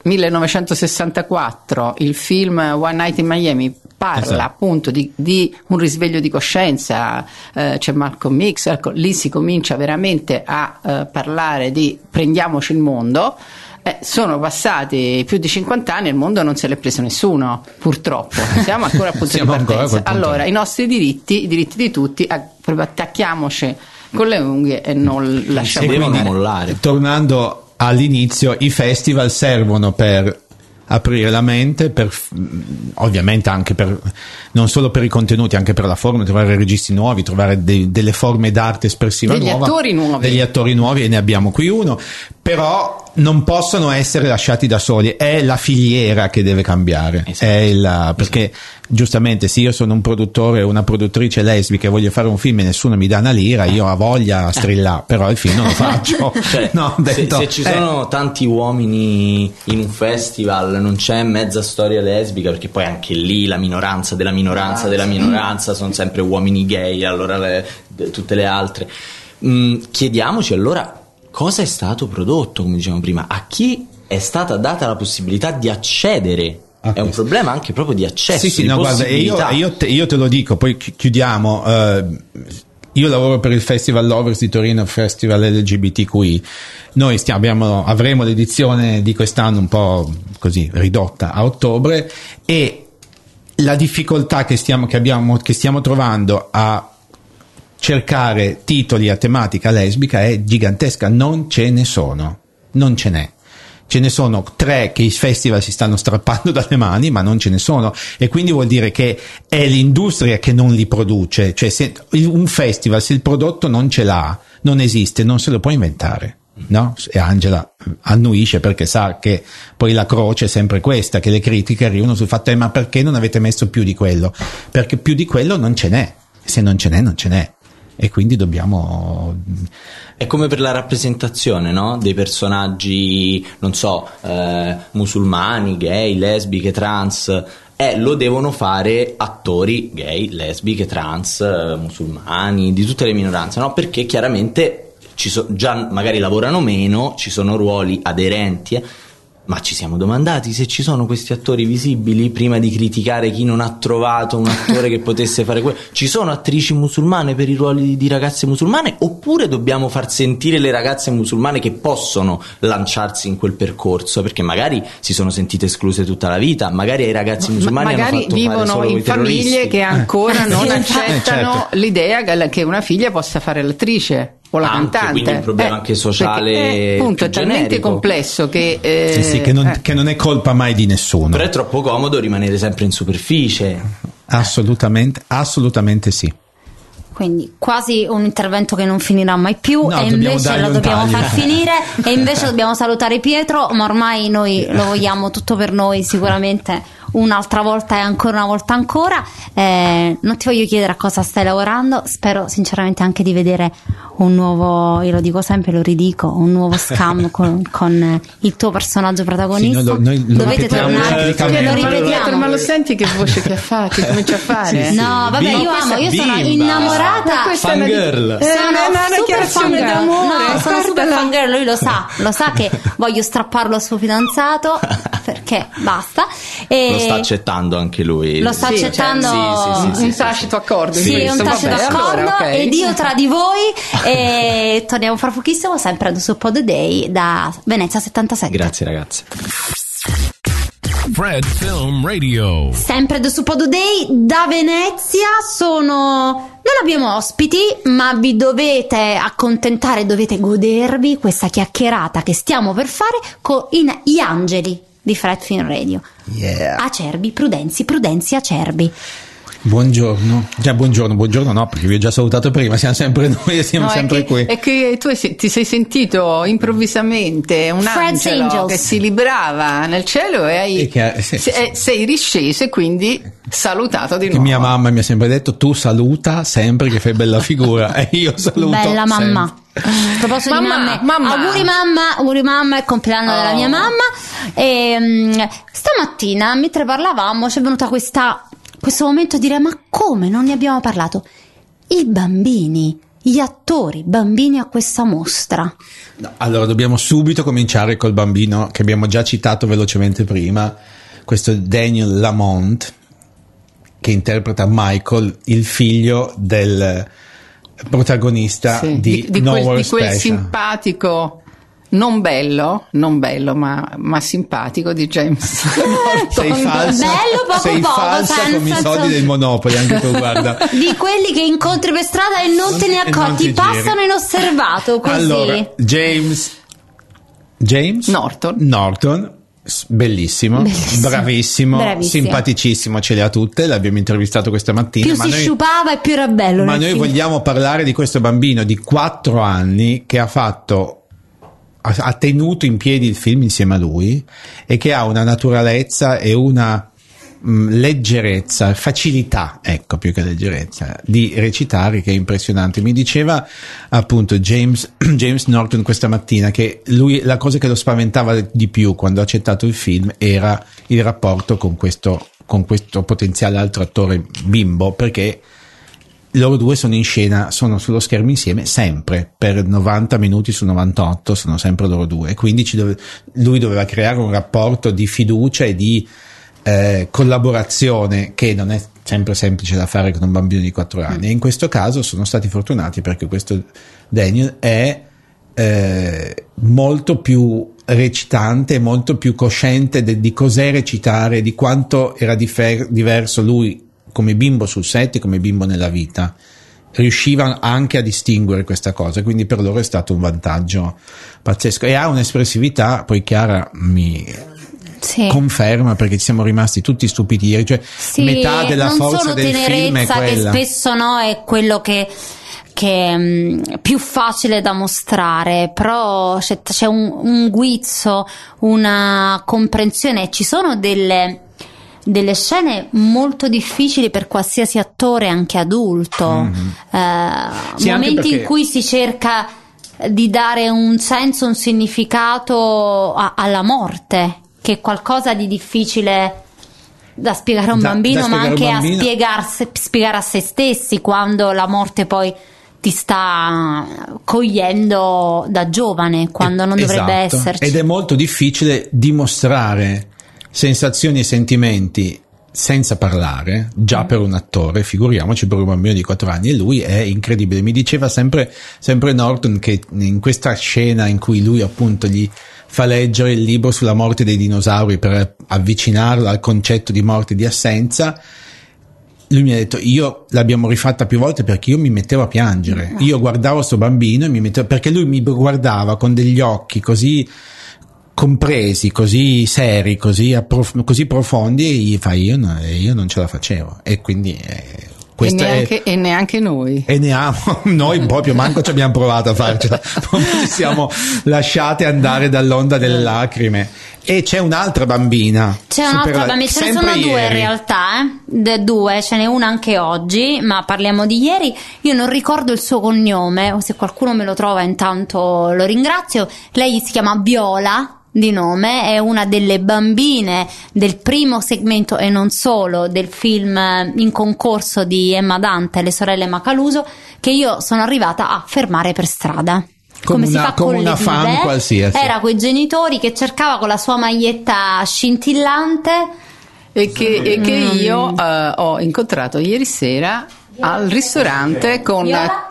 millenovecentosessantaquattro il film One Night in Miami parla Esatto. appunto di, di un risveglio di coscienza, eh, c'è Malcolm X, ecco, lì si comincia veramente a eh, parlare di prendiamoci il mondo. Eh, sono passati più di cinquanta anni e il mondo non se l'è preso nessuno, purtroppo. Siamo ancora al punto Siamo di ancora a partenza. quel punto. Allora, i nostri diritti, i diritti di tutti, a- proprio attacchiamoci con le unghie e non lasciamo E quindi, andare. tornando all'inizio, i festival servono per aprire la mente, per, ovviamente anche per, non solo per i contenuti, anche per la forma, trovare registi nuovi, trovare de, delle forme d'arte espressiva Degli nuova, attori nuovi. degli attori nuovi, e ne abbiamo qui uno, però non possono essere lasciati da soli, è la filiera che deve cambiare. Esatto. È il, perché giustamente se io sono un produttore o una produttrice lesbica e voglio fare un film e nessuno mi dà una lira, io ho voglia a strillare, però il film non lo faccio. Cioè, No, se, detto- se ci eh. sono tanti uomini in un festival, non c'è mezza storia lesbica, perché poi anche lì la minoranza della minoranza Ah, della sì. minoranza sono sempre uomini gay, allora le- de- tutte le altre. Mm, chiediamoci allora cosa è stato prodotto, come dicevamo prima, a chi è stata data la possibilità di accedere. Ah, è un questo. problema anche proprio di accesso, Sì, sì, di no, guarda, e io, possibilità. io te, io te lo dico, poi chi- chiudiamo. eh, io lavoro per il Festival Lovers di Torino, Festival L G B T Q I. Noi stiamo, abbiamo, avremo l'edizione di quest'anno un po' così ridotta a ottobre, e la difficoltà che stiamo, che abbiamo, che stiamo trovando a cercare titoli a tematica lesbica è gigantesca. Non ce ne sono, non ce n'è. Ce ne sono tre che i festival si stanno strappando dalle mani, ma non ce ne sono, e quindi vuol dire che è l'industria che non li produce. Cioè, se un festival, se il prodotto non ce l'ha, non esiste, non se lo può inventare, no? E Angela annuisce perché sa che poi la croce è sempre questa, che le critiche arrivano sul fatto: eh, ma perché non avete messo più di quello? Perché più di quello non ce n'è, se non ce n'è non ce n'è, e quindi dobbiamo... È come per la rappresentazione, no? Dei personaggi, non so, eh, musulmani, gay, lesbiche, trans. Eh, lo devono fare attori gay, lesbiche, trans, eh, musulmani, di tutte le minoranze, no? Perché chiaramente ci so- già magari lavorano meno, ci sono ruoli aderenti, eh. Ma ci siamo domandati se ci sono questi attori visibili prima di criticare chi non ha trovato un attore che potesse fare quello? Ci sono attrici musulmane per i ruoli di ragazze musulmane, oppure dobbiamo far sentire le ragazze musulmane che possono lanciarsi in quel percorso, perché magari si sono sentite escluse tutta la vita, magari ai ragazzi musulmani magari hanno fatto fare vivono solo in i terroristi. famiglie che ancora non Sì, accettano certo. l'idea che- che una figlia possa fare l'attrice o la Anche, cantante. quindi un problema anche sociale perché è, appunto, è più talmente generico. complesso che, eh, Sì, sì, che non, eh. che non è colpa mai di nessuno. Però è troppo comodo rimanere sempre in superficie. Assolutamente, assolutamente sì. Quindi quasi un intervento che non finirà mai più, No, e dobbiamo invece dargli lo un dobbiamo taglio. far finire, e invece dobbiamo salutare Pietro, ma ormai noi lo vogliamo tutto per noi, sicuramente un'altra volta e ancora una volta ancora. Eh, non ti voglio chiedere a cosa stai lavorando, spero sinceramente anche di vedere un nuovo, io lo dico sempre, lo ridico, un nuovo scam con, con il tuo personaggio protagonista. Sì, noi lo- noi lo Dovete ripetiamo tornare, tecnicamente. lo Ma lo- ripetiamo. ma lo senti che voce che fa, che comincia a fare? Sì, sì. No, vabbè, Bimba. io amo, io sono Bimba. innamorata. Ma questa è una- Fangirl. Eh, Sono è una super dichiarazione fangirl. d'amore. No, sono super Guardala. fangirl, lui lo sa, lo sa che voglio strapparlo al suo fidanzato, perché basta. E Lo sta accettando anche lui. lo sta Sì, accettando. sì, sì, sì, sì, un sì, tacito accordo. Sì, in un questo. tacito Vabbè, accordo, allora, ok. ed io tra di voi, e torniamo fra pochissimo sempre ad Su Pod Day da Venezia settantasette. Grazie ragazzi. Fred Film Radio. Sempre The Suppodo Day da Venezia. Sono non abbiamo ospiti, ma vi dovete accontentare, dovete godervi questa chiacchierata che stiamo per fare con in gli angeli di Fred Film Radio. Yeah. Acerbi, Prudenzi, Prudenzi, Acerbi. Buongiorno, già buongiorno, buongiorno no, perché vi ho già salutato prima, siamo sempre noi e siamo no, sempre è che, qui. È che tu ti sei sentito improvvisamente un Fred's angelo Angels. che si librava nel cielo e, hai, E che- sì, sì. se- sei risceso e quindi salutato di Che nuovo. mia mamma mi ha sempre detto: tu saluta sempre che fai bella figura, e io saluto. Bella mamma. sempre. A proposito Mamma, di mamme, mamma. auguri mamma, auguri mamma, è il compleanno Oh. della mia mamma. E um, stamattina, mentre parlavamo, ci è venuta questa, questo momento di dire: ma come non ne abbiamo parlato? I bambini, gli attori, bambini a questa mostra. No, allora dobbiamo subito cominciare col bambino che abbiamo già citato velocemente prima, questo Daniel Lamont, che interpreta Michael, il figlio del protagonista Sì, di, di, di quel, Nowhere di quel Special. simpatico, non bello, non bello, ma, ma simpatico di James. Sei falsa, Bello poco sei poco, falsa senza- come i soldi del Monopoli, anche tu, guarda. Di quelli che incontri per strada e non te ne E non accorgi, ti passano giri. inosservato così. Allora, James James Norton. Norton, s- bellissimo, Bellissimo. bravissimo, Bravissimo. simpaticissimo, ce le ha tutte, l'abbiamo intervistato questa mattina. Più ma si noi, sciupava e più era bello. ma nel noi film. vogliamo parlare di questo bambino di quattro anni che ha fatto ha, ha tenuto in piedi il film insieme a lui e che ha una naturalezza e una mh, leggerezza, facilità, ecco, più che leggerezza, di recitare, che è impressionante. Mi diceva appunto James, James Norton questa mattina che lui, la cosa che lo spaventava di più quando ha accettato il film era il rapporto con questo, con questo potenziale altro attore bimbo, perché loro due sono in scena, sono sullo schermo insieme sempre, per novanta minuti su novantotto sono sempre loro due, e quindi ci dove, lui doveva creare un rapporto di fiducia e di eh, collaborazione che non è sempre semplice da fare con un bambino di quattro anni, e in questo caso sono stati fortunati perché questo Daniel è eh, molto più recitante, molto più cosciente de, di cos'è recitare, di quanto era differ- diverso lui come bimbo sul set e come bimbo nella vita. Riusciva anche a distinguere questa cosa, quindi per loro è stato un vantaggio pazzesco, e ha un'espressività, poi Chiara mi Sì. conferma, perché ci siamo rimasti tutti stupiti ieri, cioè Sì, metà della non forza solo del film è tenerezza, quella. che spesso no è quello che che è mh, più facile da mostrare, però c'è, c'è un, un guizzo, una comprensione. Ci sono delle delle scene molto difficili per qualsiasi attore, anche adulto, Mm-hmm. eh, Sì, anche momenti perché- in cui si cerca di dare un senso, un significato a- alla morte, che è qualcosa di difficile da spiegare a un Da- bambino, da ma spiegare a un anche bambino. a spiegarsi, spiegare a se stessi quando la morte poi ti sta cogliendo da giovane, quando non dovrebbe Esatto. esserci. Ed è molto difficile dimostrare sensazioni e sentimenti senza parlare, già per un attore, figuriamoci per un bambino di quattro anni, e lui è incredibile. Mi diceva sempre, sempre Norton che in questa scena in cui lui appunto gli fa leggere il libro sulla morte dei dinosauri per avvicinarlo al concetto di morte e di assenza, lui mi ha detto: io l'abbiamo rifatta più volte perché io mi mettevo a piangere, io guardavo sto bambino e mi mettevo, perché lui mi guardava con degli occhi così compresi, così seri, così, approf- così profondi, e gli fa: io, no, io non ce la facevo, e quindi eh, E questo neanche, è e neanche noi. e ne amo, noi proprio manco ci abbiamo provato a farcela, proprio ci siamo lasciate andare dall'onda delle lacrime. E c'è un'altra bambina, C'è super- un'altra bambina, ce ne sempre sono due in ieri. realtà, eh? De- due, ce n'è una anche oggi, ma parliamo di ieri. Io non ricordo il suo cognome, o se qualcuno me lo trova intanto lo ringrazio. Lei si chiama Viola di nome, è una delle bambine del primo segmento e non solo del film in concorso di Emma Dante, Le sorelle Macaluso, che io sono arrivata a fermare per strada. Come si una- fa come con una le fan dive. qualsiasi. Era quei genitori che cercava con la sua maglietta scintillante E che, e che Mm. io eh, ho incontrato ieri sera al ristorante con, Viola?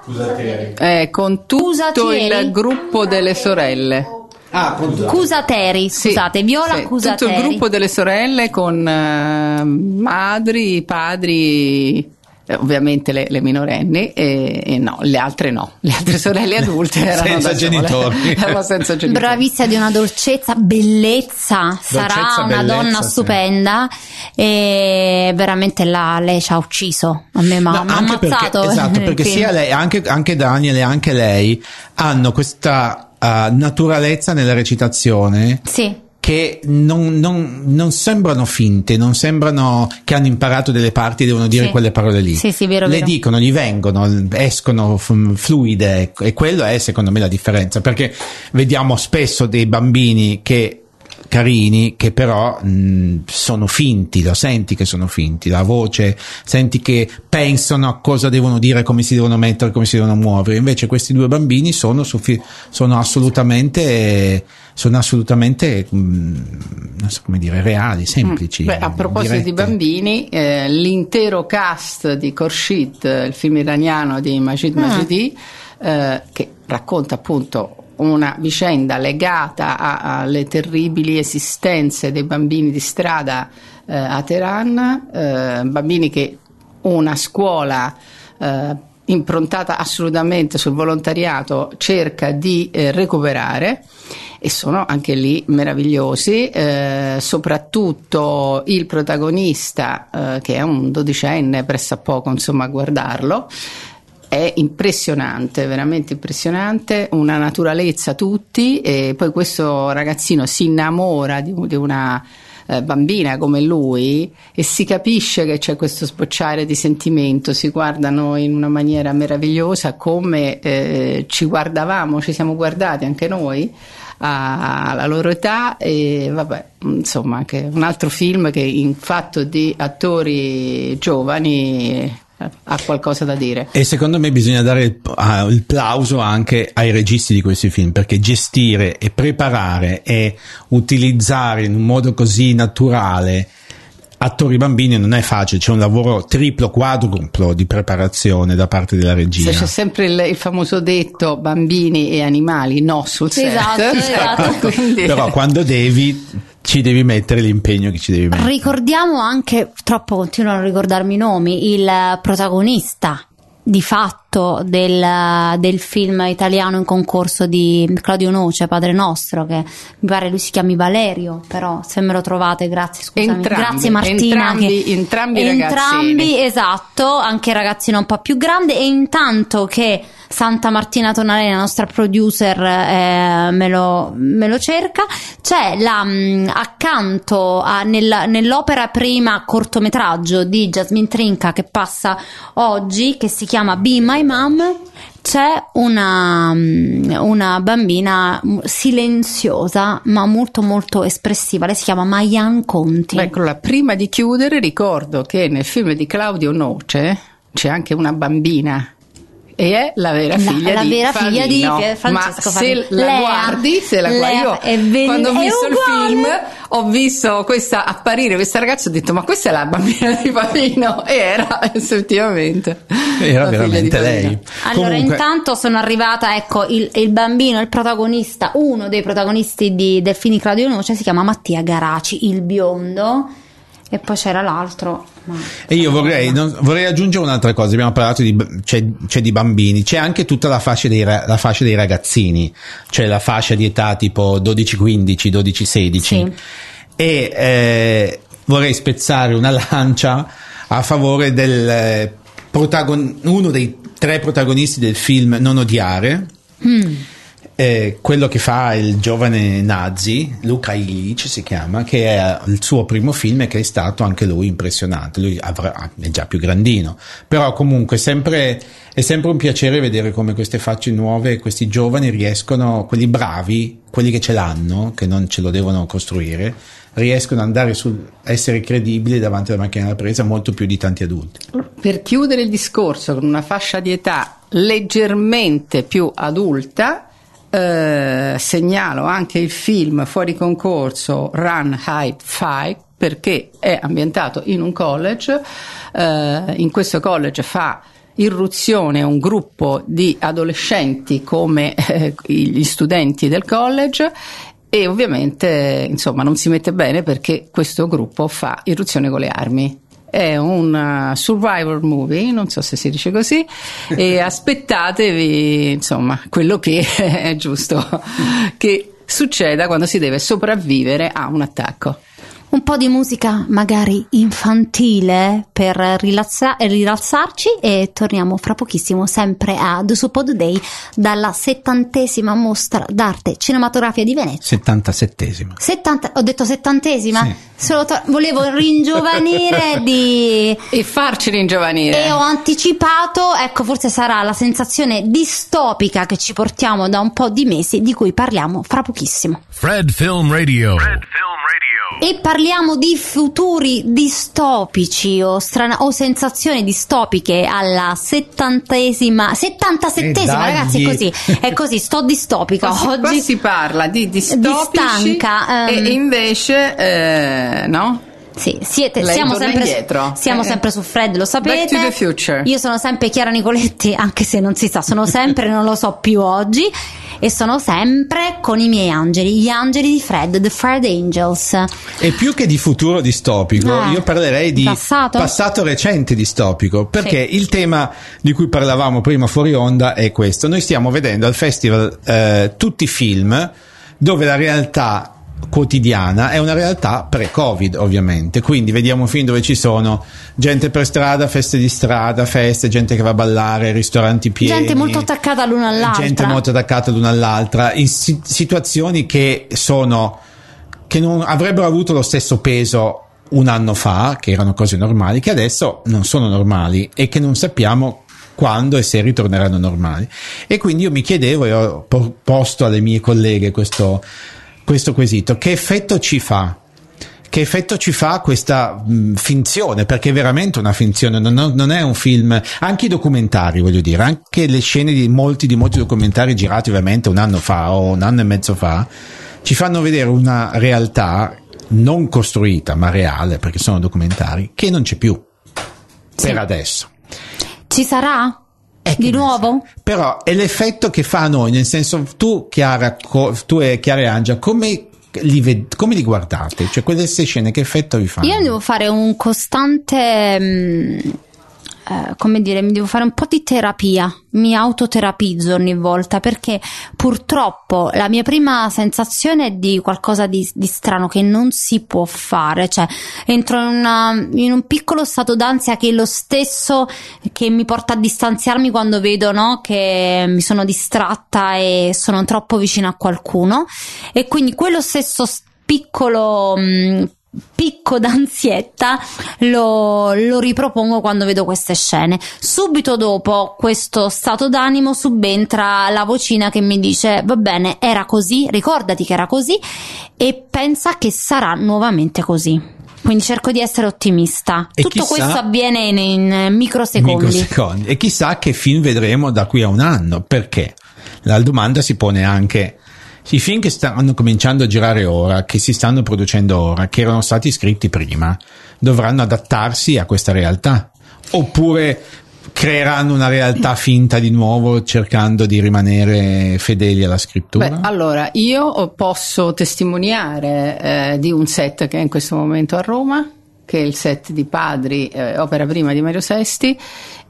eh, con tutto Cusatieri? il gruppo delle sorelle. Ah, con- Cusateri, Sì, scusate, Viola sì, Cusateri. tutto il gruppo delle sorelle con eh, madri, padri eh, ovviamente le, le minorenni e, e no, le altre no, le altre sorelle adulte erano senza da genitori. erano senza genitori. Bravissima, di una dolcezza, bellezza, sarà Dolcezza, una bellezza, donna sì. stupenda e veramente là lei ci ha ucciso, a me mi ha No, anche ammazzato. perché, esatto, nel perché film. sia lei, anche, anche Daniel e anche lei hanno questa uh, naturalezza nella recitazione. Sì. Che non, non, non sembrano finte, non sembrano che hanno imparato delle parti e devono dire Sì. quelle parole lì. Sì, sì, vero, Le vero. dicono, gli vengono, escono f- fluide, e quello è secondo me la differenza, perché vediamo spesso dei bambini che carini che però mh, sono finti, lo senti che sono finti, la voce, senti che pensano a cosa devono dire, come si devono mettere, come si devono muovere. Invece questi due bambini sono, suffi- sono assolutamente sono assolutamente mh, non so come dire, reali, semplici. Beh, a proposito dirette. di bambini, eh, l'intero cast di Khorshid, il film iraniano di Majid Ah. Majidi, eh, che racconta appunto una vicenda legata a- alle terribili esistenze dei bambini di strada eh, a Teheran, eh, bambini che una scuola eh, improntata assolutamente sul volontariato cerca di eh, recuperare, e sono anche lì meravigliosi, eh, soprattutto il protagonista eh, che è un dodicenne, pressappoco insomma a guardarlo. È impressionante, veramente impressionante, una naturalezza tutti, e poi questo ragazzino si innamora di, di una eh, bambina come lui e si capisce che c'è questo sbocciare di sentimento, si guardano in una maniera meravigliosa come eh, ci guardavamo, ci siamo guardati anche noi alla loro età, e vabbè, insomma anche un altro film che in fatto di attori giovani ha qualcosa da dire. E secondo me bisogna dare il, uh, il plauso anche ai registi di questi film, perché gestire e preparare e utilizzare in un modo così naturale attori bambini non è facile, c'è un lavoro triplo, quadruplo di preparazione da parte della regia. Se c'è sempre il, il famoso detto bambini e animali no sul set. Esatto, esatto. Quindi... Però quando devi ci devi mettere l'impegno che ci devi mettere. Ricordiamo anche, purtroppo continuo a non ricordarmi i nomi, il protagonista di fatto del, del film italiano in concorso di Claudio Noce, Padre Nostro, che mi pare lui si chiami Valerio, però se me lo trovate, grazie, scusami, Entrambi, grazie Martina, entrambi, che, entrambi entrambi ragazzini. esatto, anche ragazzino un po' più grande. E intanto che Santa Martina Tonalei, la nostra producer, eh, me, lo, me lo cerca, c'è la, mh, accanto a, nel, nell'opera prima cortometraggio di Jasmine Trinca che passa oggi, che si chiama Be My Mom, c'è una, una bambina silenziosa ma molto molto espressiva, lei si chiama Mayan Conti. Eccola, prima di chiudere ricordo che nel film di Claudio Noce c'è anche una bambina, e è la vera La- figlia la di vera figlia di Favino. Francesco Ma Favino. se la Lea. guardi, se la guardi, Lea io è ben- quando ho è visto il uguale. film ho visto questa apparire questa ragazza, ho detto ma questa è la bambina di Favino, e era effettivamente Era la figlia di veramente Favino. lei. Allora, Comunque- intanto sono arrivata, ecco, il, il bambino, il protagonista, uno dei protagonisti di del film di Claudio Noce si chiama Mattia Garaci, il biondo, e poi c'era l'altro. ma- E io vorrei, non- vorrei aggiungere un'altra cosa. Abbiamo parlato di, c'è, c'è di bambini, c'è anche tutta la fascia dei, ra- la fascia dei ragazzini, cioè la fascia di età tipo dodici quindici, dodici sedici. Sì. E eh, vorrei spezzare una lancia a favore del eh, protagon- uno dei tre protagonisti del film Non odiare. Mm. Eh, quello che fa il giovane nazi, Luka Ilic si chiama, che è il suo primo film e che è stato anche lui impressionante. Lui avrà, è già più grandino, però comunque sempre, è sempre un piacere vedere come queste facce nuove, questi giovani riescono, quelli bravi, quelli che ce l'hanno, che non ce lo devono costruire, riescono ad andare sul essere credibili davanti alla macchina della presa molto più di tanti adulti. Per chiudere il discorso con una fascia di età leggermente più adulta, eh, segnalo anche il film fuori concorso Run, Hide, Fight, perché è ambientato in un college. Eh, in questo college fa irruzione un gruppo di adolescenti come eh, gli studenti del college, e ovviamente insomma non si mette bene perché questo gruppo fa irruzione con le armi. è un uh, survivor movie, non so se si dice così, e aspettatevi insomma quello che è giusto che succeda quando si deve sopravvivere a un attacco. Un po' di musica magari infantile per rilazza- rilassarci e torniamo fra pochissimo sempre a The Soup of the Day dalla settantesima mostra d'arte cinematografica di Venezia. settantasettesima. settanta Ho detto settantesima? Sì. Solo to- volevo ringiovanire di... e farci ringiovanire. E ho anticipato, ecco, forse sarà la sensazione distopica che ci portiamo da un po' di mesi, di cui parliamo fra pochissimo. Fred Film Radio. Fred Film Radio. E parliamo di futuri distopici o, strana- o sensazioni distopiche alla settantesima, settantasettesima, Eh, ragazzi, è dagli. così, è così, sto distopica Qua si, oggi. qua si parla di distopici Di stanca, ehm. e invece eh, no? Sì, siete, Lei siamo torna sempre, indietro. siamo Eh. sempre su Fred, lo sapete. Back to the future. Io sono sempre Chiara Nicoletti, anche se non si sa, sono sempre, non lo so più oggi, e sono sempre con i miei angeli, gli angeli di Fred, the Fred Angels. E più che di futuro distopico, Eh, io parlerei di passato? passato recente distopico, perché il tema di cui parlavamo prima fuori onda è questo. Noi stiamo vedendo al festival eh, tutti film dove la realtà quotidiana è una realtà pre-Covid, ovviamente, quindi vediamo un film dove ci sono gente per strada, feste di strada, feste, gente che va a ballare, ristoranti pieni, Gente molto attaccata l'una all'altra. gente molto attaccata l'una all'altra, in si- situazioni che sono che non avrebbero avuto lo stesso peso un anno fa, che erano cose normali, che adesso non sono normali e che non sappiamo quando e se ritorneranno normali. E quindi io mi chiedevo e ho po- posto alle mie colleghe questo questo quesito: che effetto ci fa? Che effetto ci fa questa mh, finzione? Perché è veramente una finzione, non, non è un film. Anche i documentari, voglio dire, anche le scene di molti di molti documentari girati ovviamente un anno fa o un anno e mezzo fa, ci fanno vedere una realtà non costruita ma reale, perché sono documentari, che non c'è più Sì. per adesso. Ci sarà? Di nuovo? Però è l'effetto che fa a noi, nel senso, tu Chiara, co- tu e Chiara e Angia, come li, ved- come li guardate? Cioè queste scene che effetto vi fanno? Io devo fare un costante, mh, eh, come dire, mi devo fare un po' di terapia, mi autoterapizzo ogni volta, perché purtroppo la mia prima sensazione è di qualcosa di, di strano che non si può fare, cioè entro in, una, in un piccolo stato d'ansia che è lo stesso che mi porta a distanziarmi quando vedo, no, che mi sono distratta e sono troppo vicino a qualcuno, e quindi quello stesso piccolo mh, picco d'ansietta lo, lo ripropongo quando vedo queste scene. Subito dopo questo stato d'animo subentra la vocina che mi dice: va bene, era così, ricordati che era così e pensa che sarà nuovamente così. Quindi cerco di essere ottimista. E Tutto chissà- questo avviene in, in microsecondi. Microsecondi. E chissà che film vedremo da qui a un anno, perché la domanda si pone anche: i film che stanno cominciando a girare ora, che si stanno producendo ora, che erano stati scritti prima, dovranno adattarsi a questa realtà? Oppure creeranno una realtà finta di nuovo, cercando di rimanere fedeli alla scrittura? Beh, allora, io posso testimoniare eh, di un set che è in questo momento a Roma, che è il set di Padri, eh, opera prima di Mario Sesti,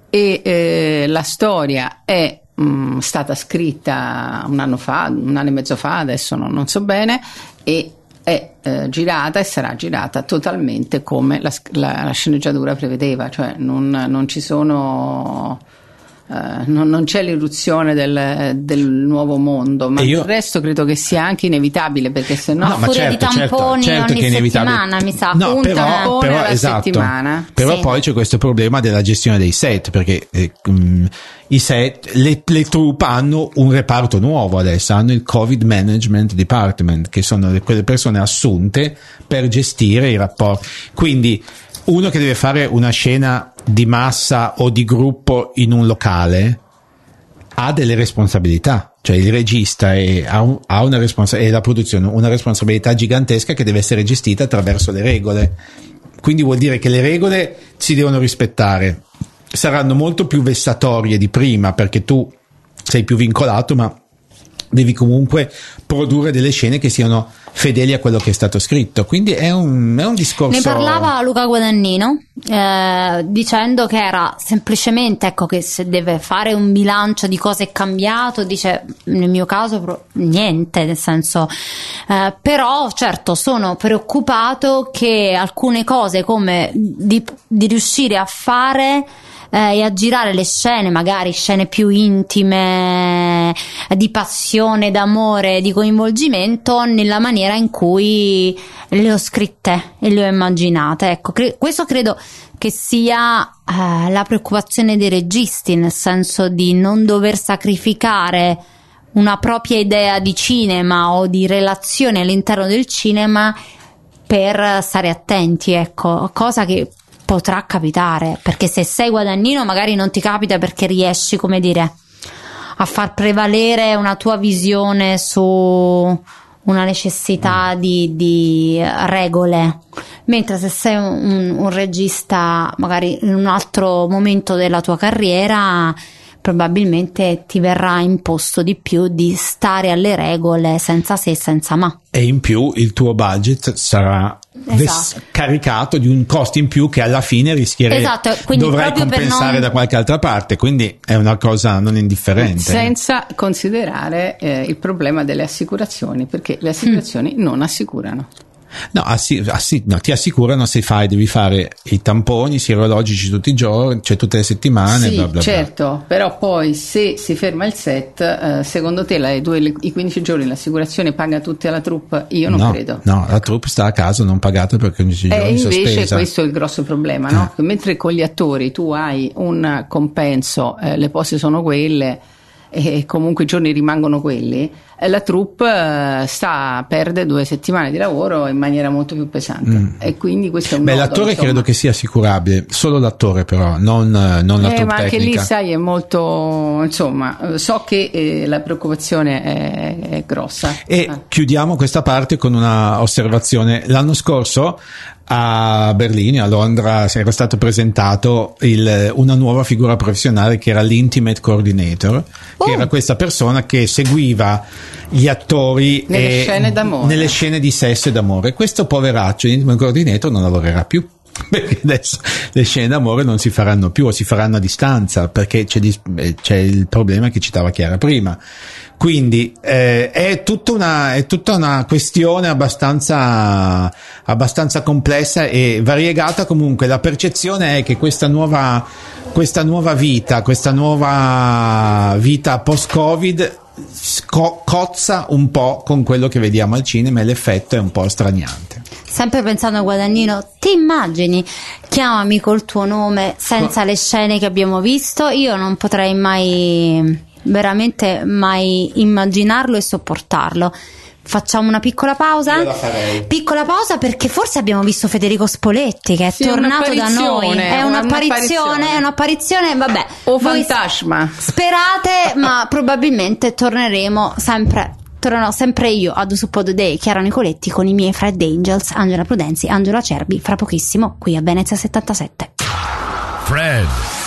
e eh, la storia è mh, stata scritta un anno fa, un anno e mezzo fa, adesso non, non so bene, e è eh, girata e sarà girata totalmente come la, la, la sceneggiatura prevedeva, cioè non, non ci sono... Uh, non, non c'è l'irruzione del, del nuovo mondo, ma io... il resto credo che sia anche inevitabile, perché se no, no, furia certo, di tamponi certo, certo ogni che è inevitabile. settimana, mi sa, no, un però, tampone però, alla esatto, settimana. però Sì. poi c'è questo problema della gestione dei set, perché eh, um, i set, le, le troupe hanno un reparto nuovo adesso, hanno il Covid Management Department, che sono le, quelle persone assunte per gestire i rapporti. Quindi uno che deve fare una scena di massa o di gruppo in un locale ha delle responsabilità, cioè il regista è, ha, un, ha una responsabilità, e la produzione una responsabilità gigantesca che deve essere gestita attraverso le regole. Quindi vuol dire che le regole si devono rispettare, saranno molto più vessatorie di prima, perché tu sei più vincolato, ma devi comunque produrre delle scene che siano fedeli a quello che è stato scritto, quindi è un, è un discorso. Ne parlava Luca Guadagnino eh, dicendo che era semplicemente, ecco, che se deve fare un bilancio di cosa è cambiato, dice nel mio caso pro- niente, nel senso eh, però certo sono preoccupato che alcune cose come di, di riuscire a fare Eh, e a girare le scene, magari scene più intime, di passione, d'amore, di coinvolgimento, nella maniera in cui le ho scritte e le ho immaginate. Ecco, cre- questo credo che sia eh, la preoccupazione dei registi, nel senso di non dover sacrificare una propria idea di cinema o di relazione all'interno del cinema per stare attenti, ecco, cosa che potrà capitare, perché se sei Guadagnino magari non ti capita perché riesci, come dire, a far prevalere una tua visione su una necessità di, di regole, mentre se sei un, un regista magari in un altro momento della tua carriera probabilmente ti verrà imposto di più di stare alle regole senza se e senza ma. E in più il tuo budget sarà Esatto. ves- caricato di un costo in più che alla fine rischierai, esatto, quindi dovrai compensare non... da qualche altra parte, quindi è una cosa non indifferente. Senza considerare eh, il problema delle assicurazioni, perché le assicurazioni mm. non assicurano. No, assi- assi- no, ti assicurano se fai, devi fare i tamponi sierologici tutti i giorni, cioè tutte le settimane, sì, bla bla certo, bla. però poi se si ferma il set, eh, secondo te la, due, le, i quindici giorni l'assicurazione paga tutti alla troupe? Io non no, credo. No, la troupe sta a casa non pagata per quindici giorni e invece sospesa. Questo è il grosso problema, no? Eh. Mentre con gli attori tu hai un compenso, eh, le poste sono quelle e comunque i giorni rimangono quelli, la troupe sta perde due settimane di lavoro in maniera molto più pesante mm. e quindi questo è un Beh, nodo, l'attore insomma. Credo che sia assicurabile, solo l'attore però, non, non la eh, troupe ma anche tecnica. lì sai è molto, insomma, so che eh, la preoccupazione è, è grossa. E ah. chiudiamo questa parte con una osservazione. L'anno scorso a Berlino, a Londra, era stato presentato il, una nuova figura professionale che era l'Intimate Coordinator, oh. che era questa persona che seguiva gli attori nelle e, scene d'amore, nelle scene di sesso e d'amore. Questo poveraccio, l'Intimate Coordinator, non lavorerà più, perché adesso le scene d'amore non si faranno più o si faranno a distanza, perché c'è, c'è il problema che citava Chiara prima. Quindi eh, è tutta una è tutta una questione abbastanza abbastanza complessa e variegata. Comunque la percezione è che questa nuova questa nuova vita, questa nuova vita post-Covid sco- cozza un po' con quello che vediamo al cinema e l'effetto è un po' straniante. Sempre pensando a Guadagnino, ti immagini chiamami col tuo nome senza le scene che abbiamo visto? Io non potrei mai, veramente mai immaginarlo e sopportarlo. Facciamo una piccola pausa? Io la farei. Piccola pausa perché forse abbiamo visto Federico Spoletti che è sì, tornato da noi. È un'apparizione, è un'apparizione, vabbè. O fantasma. Sperate, ma probabilmente torneremo sempre. Tornerò sempre io ad Usupod Day, Chiara Nicoletti, con i miei Fred Angels, Angela Prudenzi, Angelo Acerbi, fra pochissimo qui a Venezia settantasette. Fred.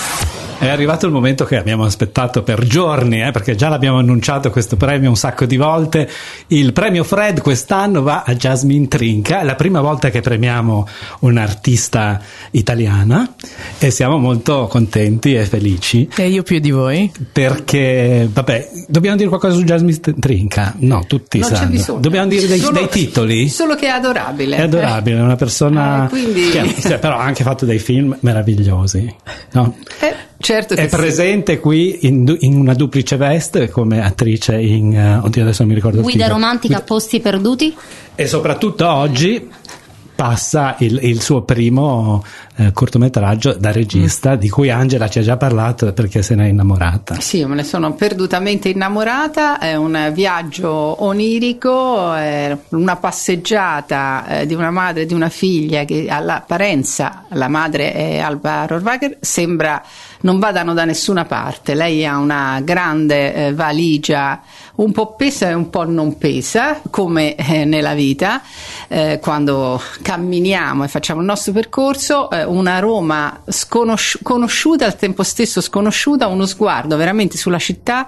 È arrivato il momento che abbiamo aspettato per giorni, eh, perché già l'abbiamo annunciato questo premio un sacco di volte. Il premio Fred quest'anno va a Jasmine Trinca, è la prima volta che premiamo un'artista italiana e siamo molto contenti e felici. E io più di voi. Perché, vabbè, dobbiamo dire qualcosa su Jasmine Trinca? No, tutti non sanno. C'è bisogno. Dobbiamo dire dei, solo, dei titoli? Solo che è adorabile. È adorabile, è una persona eh, quindi... che cioè, però ha anche fatto dei film meravigliosi, no? Eh. Certo che è presente sì. qui in, in una duplice veste come attrice in uh, oddio adesso non mi ricordo Guida romantica a posti perduti, e soprattutto oggi passa il, il suo primo eh, cortometraggio da regista, mm. di cui Angela ci ha già parlato perché se n'è innamorata. Sì, me ne sono perdutamente innamorata. È un viaggio onirico, è una passeggiata eh, di una madre e di una figlia che all'apparenza, la madre è Alba Rohrwacher, sembra non vadano da nessuna parte. Lei ha una grande eh, valigia un po' pesa e un po' non pesa, come eh, nella vita, eh, quando camminiamo e facciamo il nostro percorso, eh, una Roma sconosci- conosciuta, al tempo stesso sconosciuta, uno sguardo veramente sulla città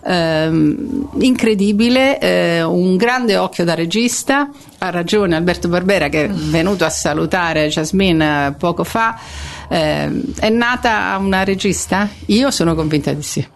ehm, incredibile, eh, un grande occhio da regista. Ha ragione Alberto Barbera, che è venuto a salutare Jasmine poco fa. Eh, è nata una regista? Io sono convinta di sì.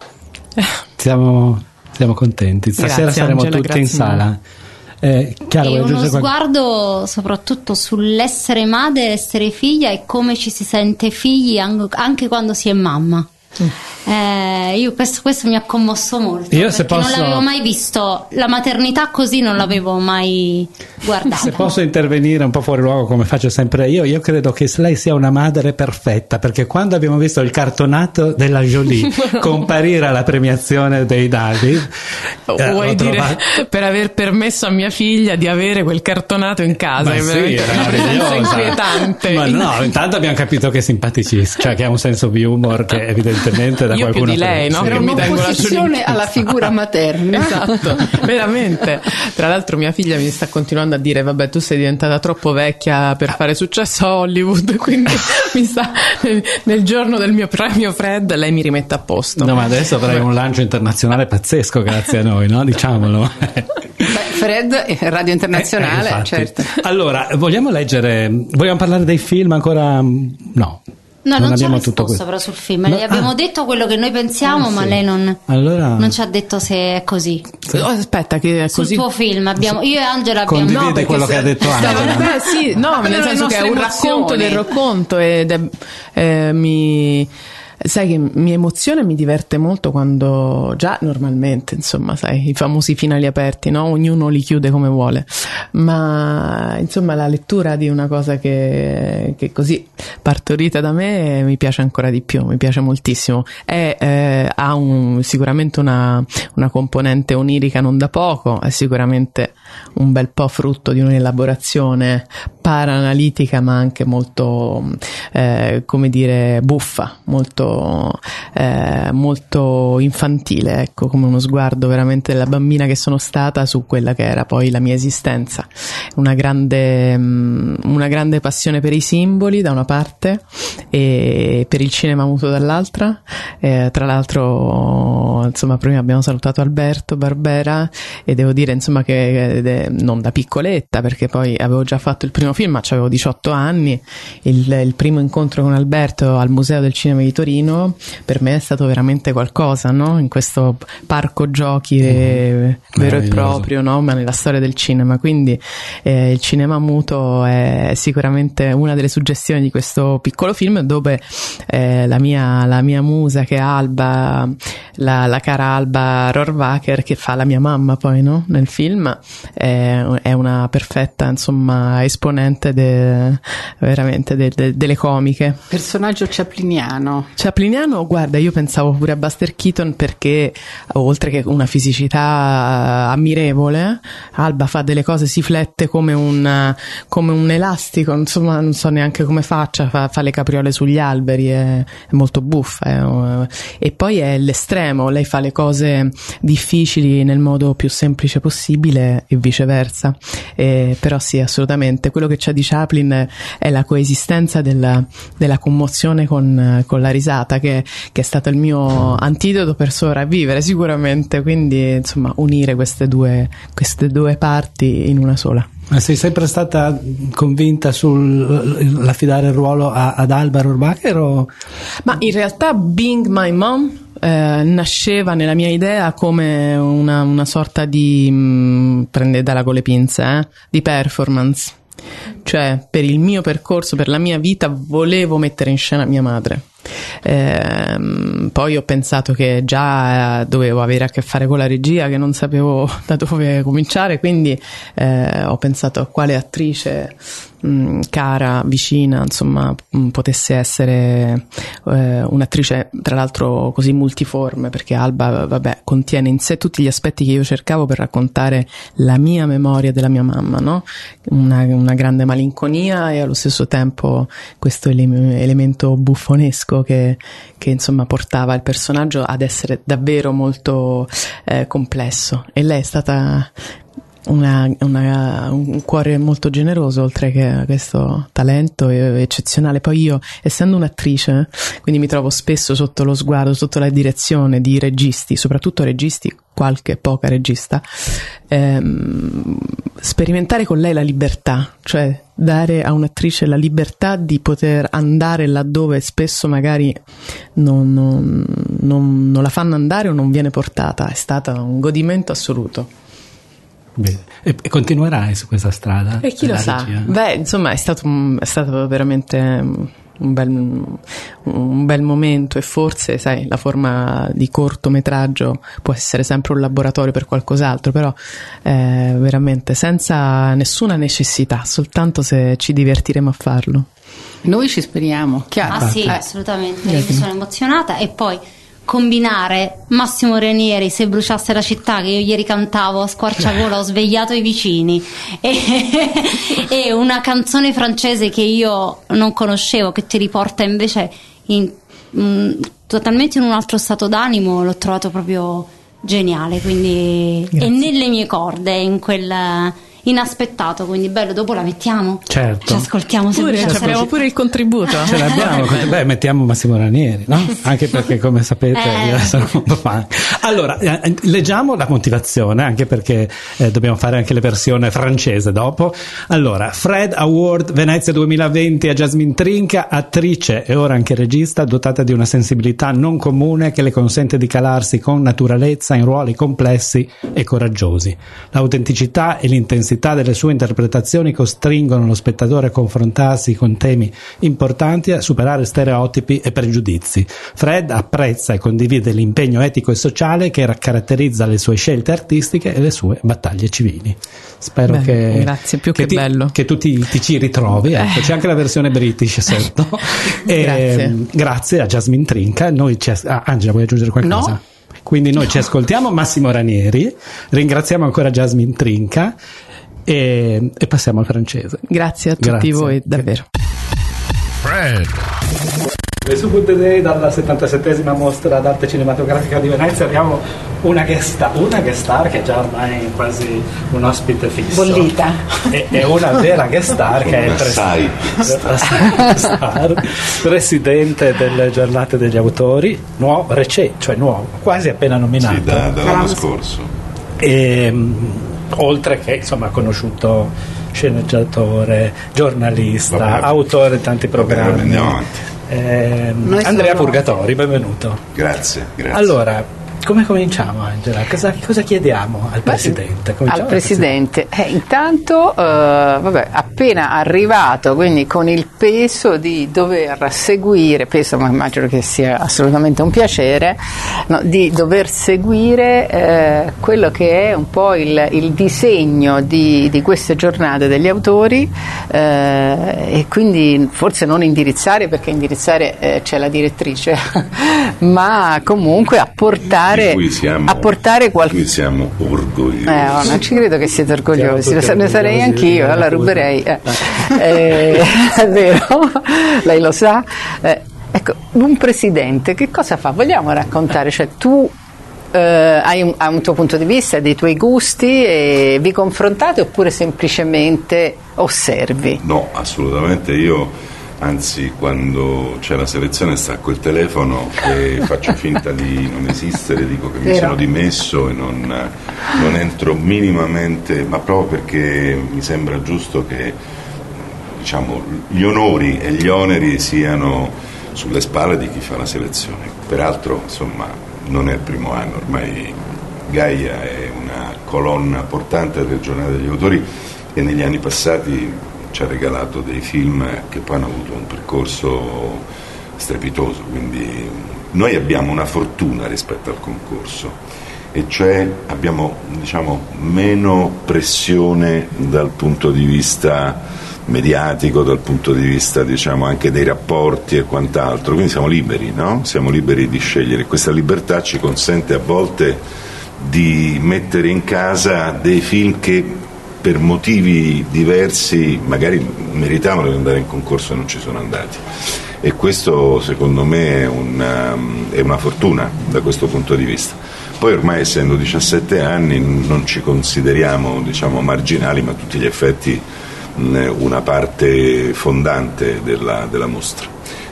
Siamo, siamo contenti. Stasera Grazie, saremo Angela, tutti in grazie sala. Eh, Chiara, e vuoi uno aggiungere qualcosa? sguardo soprattutto sull'essere madre, essere figlia e come ci si sente figli an- anche quando si è mamma. Mm. Eh, io questo, questo mi ha commosso molto, Io, perché se posso... non l'avevo mai visto, la maternità così non l'avevo mai guardata. Se posso intervenire un po' fuori luogo, come faccio sempre io, io credo che lei sia una madre perfetta, perché quando abbiamo visto il cartonato della Jolie comparire alla premiazione dei David, eh, vuoi dire trovato... per aver permesso a mia figlia di avere quel cartonato in casa? Ma è sì, veramente è una presenza meravigliosa. inquietante. Ma no, intanto abbiamo capito che è simpaticissimo, cioè che ha un senso di humor che evidentemente da io qualcuno più di lei, no? sì. Era Che mi tengo la un'opposizione alla figura materna. Esatto, veramente. Tra l'altro mia figlia mi sta continuando a dire: vabbè, tu sei diventata troppo vecchia per fare successo a Hollywood, quindi mi sta nel giorno del mio premio Fred lei mi rimette a posto. No, ma adesso avrai un lancio internazionale pazzesco grazie a noi, no? Diciamolo. Beh, Fred è Radio Internazionale, Eh, eh, certo. Allora, vogliamo leggere, vogliamo parlare dei film ancora? No. No, non, non ci ha abbiamo tutto risposto qui. però sul film. No, Le abbiamo ah. detto quello che noi pensiamo, Ah, ma sì. lei non, Allora... non ci ha detto se è così. Oh, aspetta, che è Sul così. tuo film abbiamo, io e Angela abbiamo Condivide perché quello se- che ha detto stavo- Angela. beh, sì, no, nel le senso che è nostre un racconto emozioni. del racconto ed è, eh, mi sai che mi emoziona e mi diverte molto quando già normalmente, insomma, sai, i famosi finali aperti, no? Ognuno li chiude come vuole, ma insomma la lettura di una cosa che, che così partorita da me mi piace ancora di più, mi piace moltissimo. È, eh, ha un, sicuramente una, una componente onirica non da poco, è sicuramente un bel po' frutto di un'elaborazione para-analitica, ma anche molto, eh, come dire, buffa, molto, eh, molto infantile, ecco, come uno sguardo veramente della bambina che sono stata su quella che era poi la mia esistenza. Una grande, una grande passione per i simboli da una parte e per il cinema muto dall'altra. Eh, tra l'altro, insomma, prima abbiamo salutato Alberto Barbera e devo dire, insomma, che eh, non da piccoletta, perché poi avevo già fatto il primo film, ma avevo diciotto anni. Il, il primo incontro con Alberto al Museo del Cinema di Torino per me è stato veramente qualcosa, no? In questo parco giochi eh, vero e proprio, no? Ma nella storia del cinema. Quindi eh, il cinema muto è sicuramente una delle suggestioni di questo piccolo film, dove eh, la mia la mia musa, che è Alba, la, la cara Alba Rohrwacher, che fa la mia mamma poi, no? Nel film, è, è una perfetta, insomma, esponente de, veramente de, de, delle comiche. Personaggio chapliniano. Chapliniano, guarda, io pensavo pure a Buster Keaton, perché oltre che una fisicità ammirevole, Alba fa delle cose, si flette come un, come un elastico, insomma, non so neanche come faccia, fa, fa le capriole sugli alberi, è, è molto buffa, è, e poi è l'estremo, lei fa le cose difficili nel modo più semplice possibile e viceversa. Eh, però sì, assolutamente, quello che c'è di Chaplin è la coesistenza della, della commozione con, con la risata, che, che è stato il mio antidoto per sopravvivere sicuramente, quindi insomma unire queste due, queste due parti in una sola. Ma sei sempre stata convinta sull'affidare il ruolo a, ad Alba Rohrwacher o... Ma in realtà Being My Mom eh, nasceva nella mia idea come una, una sorta di, mh, prendetela con le pinze, eh, di performance. Cioè, per il mio percorso, per la mia vita, volevo mettere in scena mia madre. Ehm, poi ho pensato che già eh, dovevo avere a che fare con la regia, che non sapevo da dove cominciare, quindi eh, ho pensato a quale attrice mh, cara, vicina, insomma, mh, potesse essere eh, un'attrice tra l'altro così multiforme, perché Alba, vabbè, contiene in sé tutti gli aspetti che io cercavo per raccontare la mia memoria della mia mamma, no? Una, una grande malinconia e allo stesso tempo questo ele- elemento buffonesco che che, che insomma portava il personaggio ad essere davvero molto eh, complesso, e lei è stata Una, una, un cuore molto generoso, oltre che a questo talento eccezionale. Poi io, essendo un'attrice, quindi mi trovo spesso sotto lo sguardo, sotto la direzione di registi, soprattutto registi, qualche poca regista, ehm, sperimentare con lei la libertà, cioè dare a un'attrice la libertà di poter andare laddove spesso magari non, non, non, non la fanno andare o non viene portata, è stato un godimento assoluto. Bene. E, e continuerai su questa strada? E chi lo sa? Regia? Beh, insomma, è stato, è stato veramente un bel, un bel momento, e forse, sai, la forma di cortometraggio può essere sempre un laboratorio per qualcos'altro, però eh, veramente senza nessuna necessità, soltanto se ci divertiremo a farlo. Noi ci speriamo, chiaro. Ah sì, eh. assolutamente, io mi sono emozionata. E poi combinare Massimo Ranieri, Se bruciasse la città, che io ieri cantavo a squarciagola, ho svegliato i vicini, e, e una canzone francese che io non conoscevo, che ti riporta invece in, mh, totalmente in un altro stato d'animo, l'ho trovato proprio geniale, quindi è nelle mie corde, in quel inaspettato, quindi bello. Dopo la mettiamo, certo, ci ascoltiamo, se pure, faremo pure il contributo, ce l'abbiamo. Beh, mettiamo Massimo Ranieri, no? Anche perché, come sapete, eh. io sono un po' fan. Allora, eh, leggiamo la motivazione, anche perché eh, dobbiamo fare anche le versioni francese dopo. Allora, Fred Award Venezia duemilaventi a Jasmine Trinca, attrice e ora anche regista, dotata di una sensibilità non comune che le consente di calarsi con naturalezza in ruoli complessi e coraggiosi. L'autenticità e l'intensità delle sue interpretazioni costringono lo spettatore a confrontarsi con temi importanti, a superare stereotipi e pregiudizi. Fred apprezza e condivide l'impegno etico e sociale che caratterizza le sue scelte artistiche e le sue battaglie civili. Spero Beh, che, grazie, più che, che ti, bello. che tu ti, ti ci ritrovi. Ecco, Eh. c'è anche la versione british sotto. E, Grazie. grazie a Jasmine Trinca. Noi ci, ah, Angela, vuoi aggiungere qualcosa? No. Quindi noi ci ascoltiamo Massimo Ranieri, ringraziamo ancora Jasmine Trinca e, e passiamo al francese. Grazie a tutti Grazie. voi, davvero. Fred. E su Good Day, dalla settantasettesima mostra d'arte cinematografica di Venezia, abbiamo una guest star, una guest star che è già ormai quasi un ospite fisso. Bollita. E, e una vera guest star che è il pres- Assai. Assai star, presidente delle giornate degli autori, nuovo, recente, cioè nuovo, quasi appena nominato. Sì, da, dall'anno scorso. E, mh, oltre che, insomma, conosciuto sceneggiatore, giornalista, Vabbè. autore di tanti programmi. Andiamo avanti. Eh, Noi Andrea siamo- Purgatori, benvenuto. Grazie, grazie. Allora, come cominciamo, Angela? Cosa, cosa chiediamo al Presidente? Cominciamo Al dal Presidente, eh, intanto, eh, vabbè, appena arrivato, quindi con il peso di dover seguire, peso, ma immagino che sia assolutamente un piacere, no, di dover seguire eh, quello che è un po' il, il disegno di, di queste giornate degli autori, eh, e quindi forse non indirizzare, perché indirizzare eh, c'è la direttrice, ma comunque apportare Di cui siamo, a portare qual- di cui siamo orgogliosi. Eh, oh, non ci credo che siete orgogliosi, Siamo tutti ne sarei orgogliosi, anch'io, eh, allora appunto. ruberei. Eh. Eh, è vero, lei lo sa. Eh, ecco, un presidente che cosa fa? Vogliamo raccontare? Cioè, tu eh, hai, un, hai un tuo punto di vista, dei tuoi gusti, e vi confrontate oppure semplicemente osservi? No, assolutamente. Io, anzi, quando c'è la selezione stacco il telefono e faccio finta di non esistere, dico che mi Vero. sono dimesso e non, non entro minimamente, ma proprio perché mi sembra giusto che, diciamo, gli onori e gli oneri siano sulle spalle di chi fa la selezione. Peraltro, insomma, non è il primo anno, ormai Gaia è una colonna portante delle giornate degli autori e negli anni passati ci ha regalato dei film che poi hanno avuto un percorso strepitoso, quindi noi abbiamo una fortuna rispetto al concorso, e cioè abbiamo, diciamo, meno pressione dal punto di vista mediatico, dal punto di vista, diciamo, anche dei rapporti e quant'altro, quindi siamo liberi, no? Siamo liberi di scegliere. Questa libertà ci consente a volte di mettere in casa dei film che per motivi diversi magari meritavano di andare in concorso e non ci sono andati, e questo secondo me è una, è una fortuna da questo punto di vista. Poi ormai essendo diciassette anni non ci consideriamo, diciamo, marginali, ma a tutti gli effetti una parte fondante della, della mostra.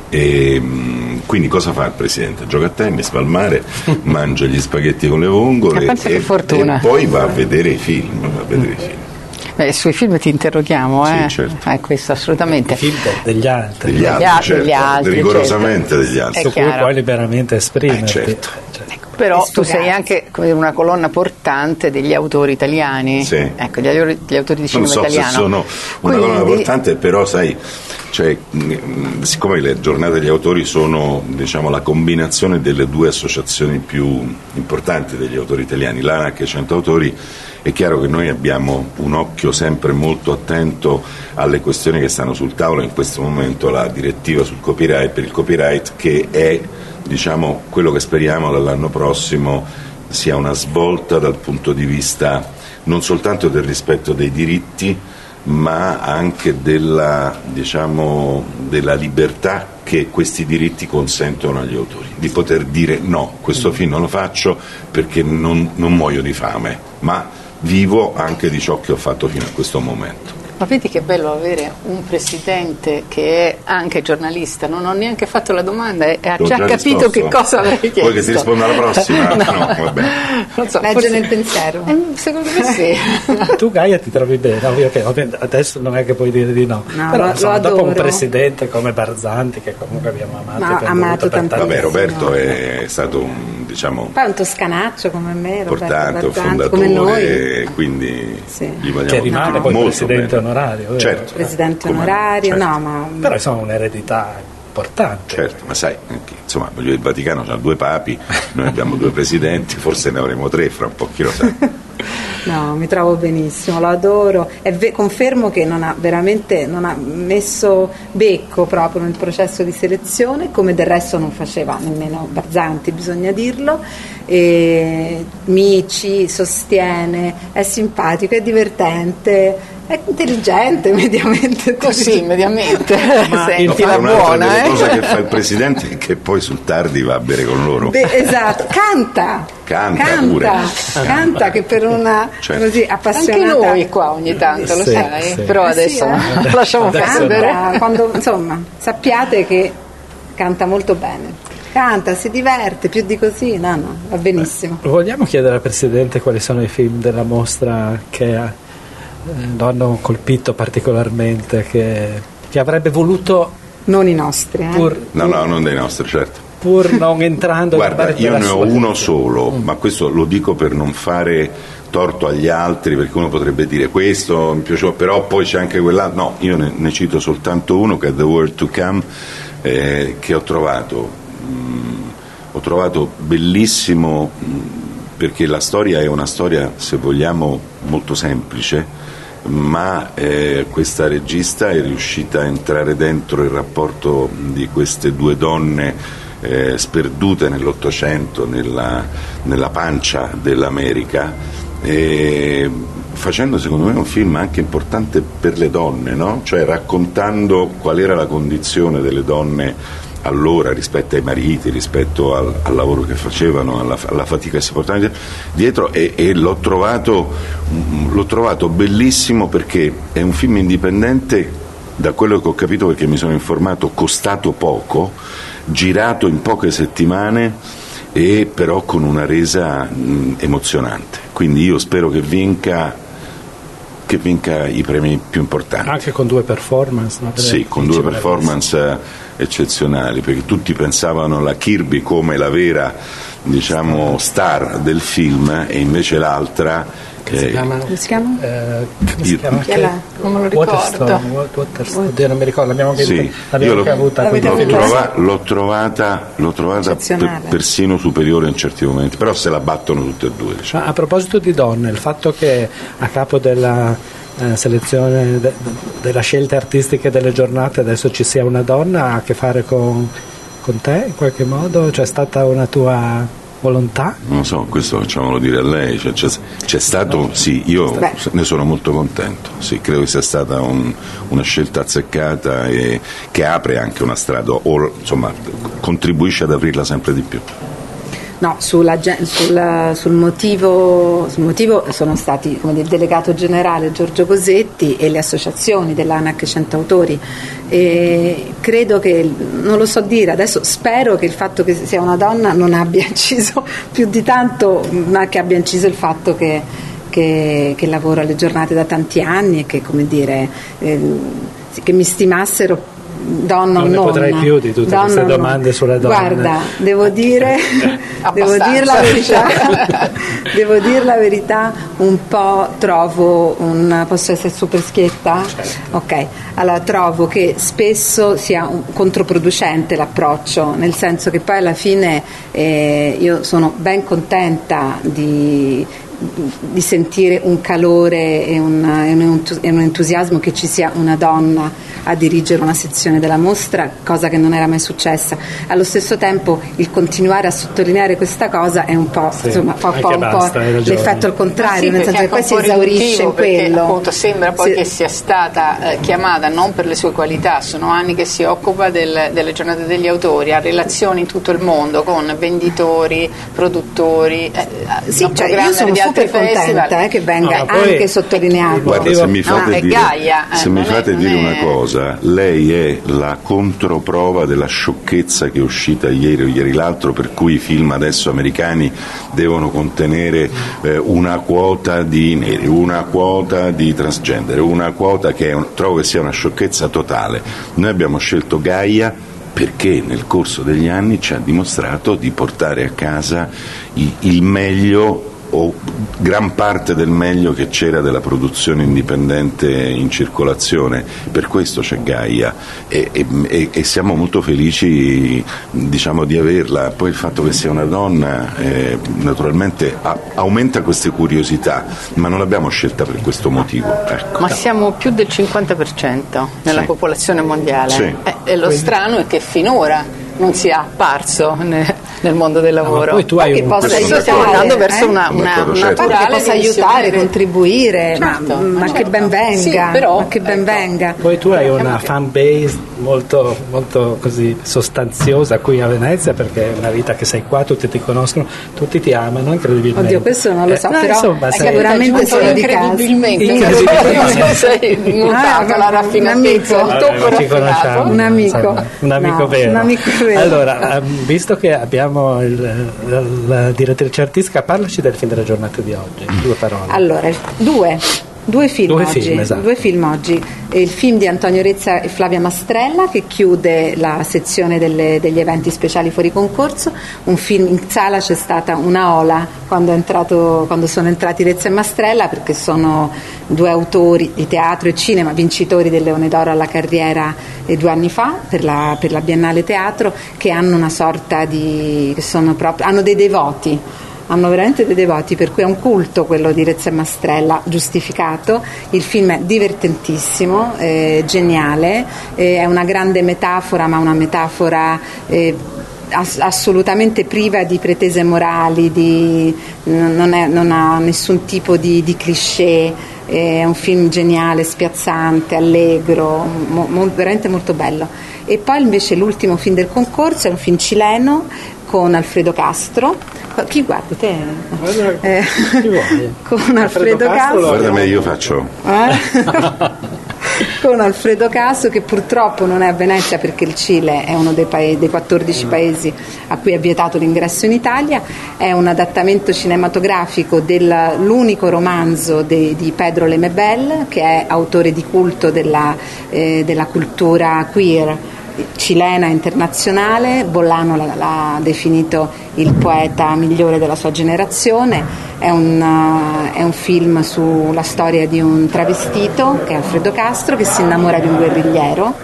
E quindi cosa fa il presidente? Gioca a tennis, va al mare, mangia gli spaghetti con le vongole e, e poi va a vedere i film, va a vedere i film. Beh, sui film ti interroghiamo, eh? Sì, certo. Eh, questo assolutamente. I film degli altri, degli altri, altri, certo, degli altri rigorosamente certo. degli altri. su cui puoi liberamente esprimerti. Eh, certo. Certo. Però tu sei anche come dire, una colonna portante degli autori italiani. Sì. Ecco, gli autori, gli autori di cinema non so italiano. se sono una Quindi... colonna portante, però sai, cioè, siccome le giornate degli autori sono, diciamo, la combinazione delle due associazioni più importanti degli autori italiani, l'ANAC e cento autori, è chiaro che noi abbiamo un occhio sempre molto attento alle questioni che stanno sul tavolo. In questo momento la direttiva sul copyright, per il copyright, che è, diciamo, quello che speriamo dall'anno prossimo sia una svolta dal punto di vista non soltanto del rispetto dei diritti, ma anche della, diciamo, della libertà che questi diritti consentono agli autori, di poter dire no, questo film non lo faccio perché non, non muoio di fame, ma vivo anche di ciò che ho fatto fino a questo momento. Ma vedi che bello avere un presidente che è anche giornalista, non ho neanche fatto la domanda e ha già, già capito risposto. Che cosa avrei chiesto. Vuoi che ti risponda alla prossima? no, no vabbè. Non so, legge forse... nel pensiero. Eh, secondo me sì. Tu Gaia ti trovi bene, ovvio che ovvio, adesso non è che puoi dire di no, no però lo, insomma, lo dopo un adoro. presidente come Barzanti, che comunque abbiamo amato, Ma, che amato tantissimo. Vabbè, Roberto è stato un, diciamo, poi un toscanaccio come me, importante, un fondatore, come noi, quindi sì. gli vogliamo che rimane no. poi molto presidente bene. onorario, vero? Certo. Presidente Come, onorario, certo. no, ma però insomma un'eredità importante. Certo, ma sai, insomma, il Vaticano ha due papi, noi abbiamo due presidenti, forse ne avremo tre fra un po', chi lo sa. No, mi trovo benissimo, lo adoro e ve- confermo che non ha veramente non ha messo becco proprio nel processo di selezione, come del resto non faceva nemmeno Barzanti, bisogna dirlo, e mi ci sostiene, è simpatico, è divertente, è intelligente, mediamente così, mediamente. Ma senti la un'altra buona, delle eh? cose che fa il presidente è che poi sul tardi va a bere con loro. Beh, esatto, canta. Canta, canta pure. Canta, che per una certo. così appassionata. Anche noi qua ogni tanto, lo sì, sai, sì. però Eh adesso sì, eh. lasciamo Adesso perdere. Canta, quando, insomma, sappiate che canta molto bene. Canta, si diverte, più di così, no, no, va benissimo. Vogliamo chiedere al Presidente quali sono i film della mostra che ha, eh, lo hanno colpito particolarmente, che, che avrebbe voluto, Non i nostri, eh. pur, No, no, non dei nostri, certo. pur non entrando Guarda, in io ne ho sua... uno solo, mm. ma questo lo dico per non fare torto agli altri, perché uno potrebbe dire questo mi piaceva, però poi c'è anche quell'altro. No, io ne, ne cito soltanto uno, che è The World to Come, eh, che ho trovato mh, ho trovato bellissimo, mh, perché la storia è una storia, se vogliamo, molto semplice, ma eh, questa regista è riuscita a entrare dentro il rapporto di queste due donne eh, sperdute nell'Ottocento, nella, nella pancia dell'America, e facendo secondo me un film anche importante per le donne, no? Cioè raccontando qual era la condizione delle donne allora rispetto ai mariti, rispetto al, al lavoro che facevano, alla, alla fatica che si portavano dietro, e, e l'ho trovato, l'ho trovato bellissimo, perché è un film indipendente, da quello che ho capito, perché mi sono informato, costato poco, girato in poche settimane, e però con una resa mh, emozionante. Quindi io spero che vinca che vinca i premi più importanti. Anche con due performance, no? Sì, con due performance eccezionali, perché tutti pensavano alla Kirby come la vera, diciamo, star del film, e invece l'altra che si chiama, come si chiama? Eh, come si chiama? Chi è là? Non me lo ricordo. Waterstone, Waterstone, oddio, non mi ricordo, l'abbiamo sì, l'abbiamo io l'ho, avuta, l'ho, l'ho, trova, l'ho trovata, l'ho trovata per, persino superiore in certi momenti, però se la battono tutte e due, diciamo. A proposito di donne, il fatto che a capo della eh, selezione de, della scelte artistiche delle giornate adesso ci sia una donna ha a che fare con, con te in qualche modo? C'è stata una tua volontà? Non lo so, questo facciamolo dire a lei. Cioè, c'è, c'è stato, sì, io Beh. ne sono molto contento. Sì, credo che sia stata un, una scelta azzeccata e che apre anche una strada, o insomma contribuisce ad aprirla sempre di più. No, sulla, sul, sul, motivo, sul motivo sono stati, come dire, il delegato generale Giorgio Cosetti e le associazioni dell'ANAC cento autori. E credo che, non lo so dire, adesso spero che il fatto che sia una donna non abbia inciso più di tanto, ma che abbia inciso il fatto che, che, che lavoro alle giornate da tanti anni e che, come dire, eh, che mi stimassero donna non o ne nonna. Potrei più di tutte donna queste domande sulle donne. Guarda, devo dire devo dire la verità devo dire la verità un po' trovo un posso essere super schietta? Certo. Ok, allora trovo che spesso sia un controproducente l'approccio, nel senso che poi alla fine eh, io sono ben contenta di di sentire un calore e un, e un entusiasmo che ci sia una donna a dirigere una sezione della mostra, cosa che non era mai successa. Allo stesso tempo il continuare a sottolineare questa cosa è un po', sì, insomma, fa un po', basta, un po' l'effetto al contrario, sì, nel senso che poi si esaurisce in quello. Appunto sembra poi sì. che sia stata eh, chiamata non per le sue qualità, sono anni che si occupa del, delle giornate degli autori, ha relazioni in tutto il mondo con venditori, produttori, eh, sì, cioè io sono super contenta eh, che venga no, poi, anche sottolineato. Guarda, se mi fate no, dire, Gaia, eh, se mi fate è, dire è... una cosa, lei è la controprova della sciocchezza che è uscita ieri o ieri l'altro, per cui i film adesso americani devono contenere eh, una quota di neri, una quota di transgender, una quota che è un, trovo che sia una sciocchezza totale. Noi abbiamo scelto Gaia perché nel corso degli anni ci ha dimostrato di portare a casa il, il meglio o gran parte del meglio che c'era della produzione indipendente in circolazione. Per questo c'è Gaia e, e, e siamo molto felici, diciamo, di averla. Poi il fatto che sia una donna eh, naturalmente a, aumenta queste curiosità, ma non l'abbiamo scelta per questo motivo, ecco. Ma siamo più del cinquanta per cento nella sì. popolazione mondiale sì. eh, e lo strano è che finora non sia apparso ne, nel mondo del lavoro. No, poi tu hai che un... possa Adesso stiamo andando verso eh? una, una, una certo. che possa aiutare, contribuire, certo, ma, ma certo. che ben venga, sì, però, ma che ben ecco. venga. Poi tu hai una fan base molto, molto così sostanziosa qui a Venezia, perché è una vita che sei qua, tutti ti conoscono, tutti ti amano incredibilmente. Oddio, questo non lo so, eh, però insomma, sei... sicuramente sono di casa. Incredibilmente, Incredibilmente. sei mutato, la raffinatezza, un il tocco ci conosciamo, raffinato. Un amico. insomma, un amico No, vero. un amico vero. Allora, visto che abbiamo il, la, la direttrice artistica, parlaci del film delle giornate di oggi, due parole. Allora, due Due film Due oggi, film, esatto. due film oggi. Il film di Antonio Rezza e Flavia Mastrella che chiude la sezione delle, degli eventi speciali fuori concorso. Un film in sala, c'è stata una ola quando, è entrato, quando sono entrati Rezza e Mastrella, perché sono due autori di teatro e cinema, vincitori del Leone d'Oro alla carriera eh, due anni fa per la, per la Biennale Teatro, che hanno una sorta di che sono proprio, hanno dei devoti. Hanno veramente dei devoti, per cui è un culto quello di Rezza e Mastrella, giustificato. Il film è divertentissimo, eh, geniale, eh, è una grande metafora, ma una metafora eh, ass- assolutamente priva di pretese morali, di, non, è, non ha nessun tipo di, di cliché. È un film geniale, spiazzante, allegro, mo- mo- veramente molto bello. E poi invece l'ultimo film del concorso è un film cileno con Alfredo Castro. Chi guardi te? Eh, con Alfredo Castro. Guarda me, io faccio. Eh? Con Alfredo Castro, che purtroppo non è a Venezia perché il Cile è uno dei, paesi, dei quattordici paesi a cui è vietato l'ingresso in Italia. È un adattamento cinematografico dell'unico romanzo de, di Pedro Lemebel, che è autore di culto della, eh, della cultura queer cilena internazionale. Bollano l'ha, l'ha definito il poeta migliore della sua generazione. È un, uh, è un film sulla storia di un travestito, che è Alfredo Castro, che si innamora di un guerrigliero,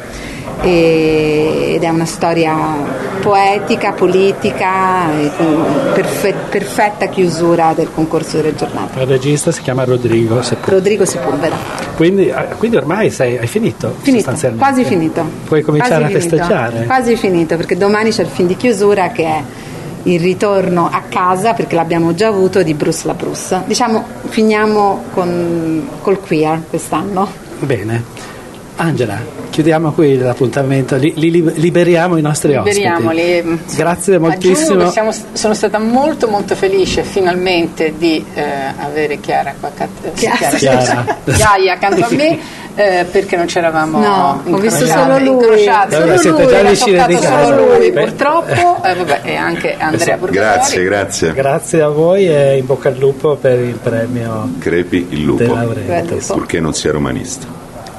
e, ed è una storia poetica, politica, e perfe- perfetta chiusura del concorso delle giornate. Il regista si chiama Rodrigo Sepulveda. Rodrigo Sepulveda. Quindi, quindi ormai sei, hai finito? Finito, sostanzialmente. quasi finito. Puoi cominciare quasi a finito, festeggiare? Quasi finito, perché domani c'è il film di chiusura che è il ritorno a casa, perché l'abbiamo già avuto, di Bruce LaBruce. Diciamo, finiamo con, col queer quest'anno. Bene. Angela, chiudiamo qui l'appuntamento, li, li liberiamo i nostri Liberiamoli. ospiti. Grazie moltissimo. Aggiungo che siamo, sono stata molto molto felice finalmente di eh, avere Chiara qua, eh, Chiara, Chiara. Chiara accanto a me, eh, perché non c'eravamo no, ho visto solo lui, incrociati. Vabbè, solo siete lui, già vicini di casa. Solo lui purtroppo, eh, vabbè, e anche Andrea Purgatori. Grazie, grazie. Grazie a voi e in bocca al lupo per il premio Crepi il lupo, purché non sia romanista.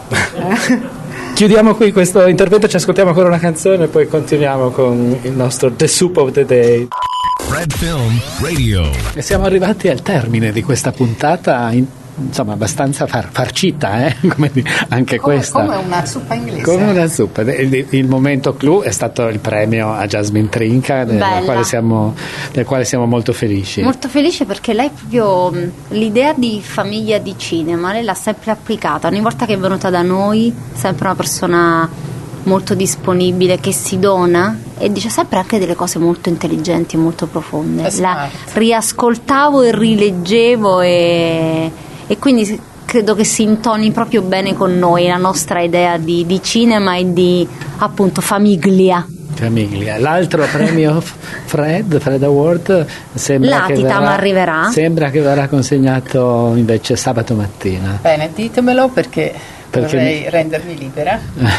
Chiudiamo qui questo intervento, ci ascoltiamo ancora una canzone e poi continuiamo con il nostro The Soup of the Day. Fred Film Radio. E siamo arrivati al termine di questa puntata in, insomma abbastanza far, farcita, eh? Come di, anche come, questa come una zuppa inglese, come una zuppa. Il, il momento clou è stato il premio a Jasmine Trinca, del quale, siamo, del quale siamo molto felici. Molto felice perché lei proprio l'idea di famiglia di cinema lei l'ha sempre applicata. Ogni volta che è venuta da noi, sempre una persona molto disponibile, che si dona e dice sempre anche delle cose molto intelligenti e molto profonde. La riascoltavo e rileggevo e E quindi credo che si intoni proprio bene con noi la nostra idea di, di cinema e di appunto famiglia. Famiglia. L'altro premio Fred, Fred Award, sembra L'Atitam che verrà, arriverà. Sembra che verrà consegnato invece sabato mattina. Bene, ditemelo perché, perché vorrei mi... rendermi libera.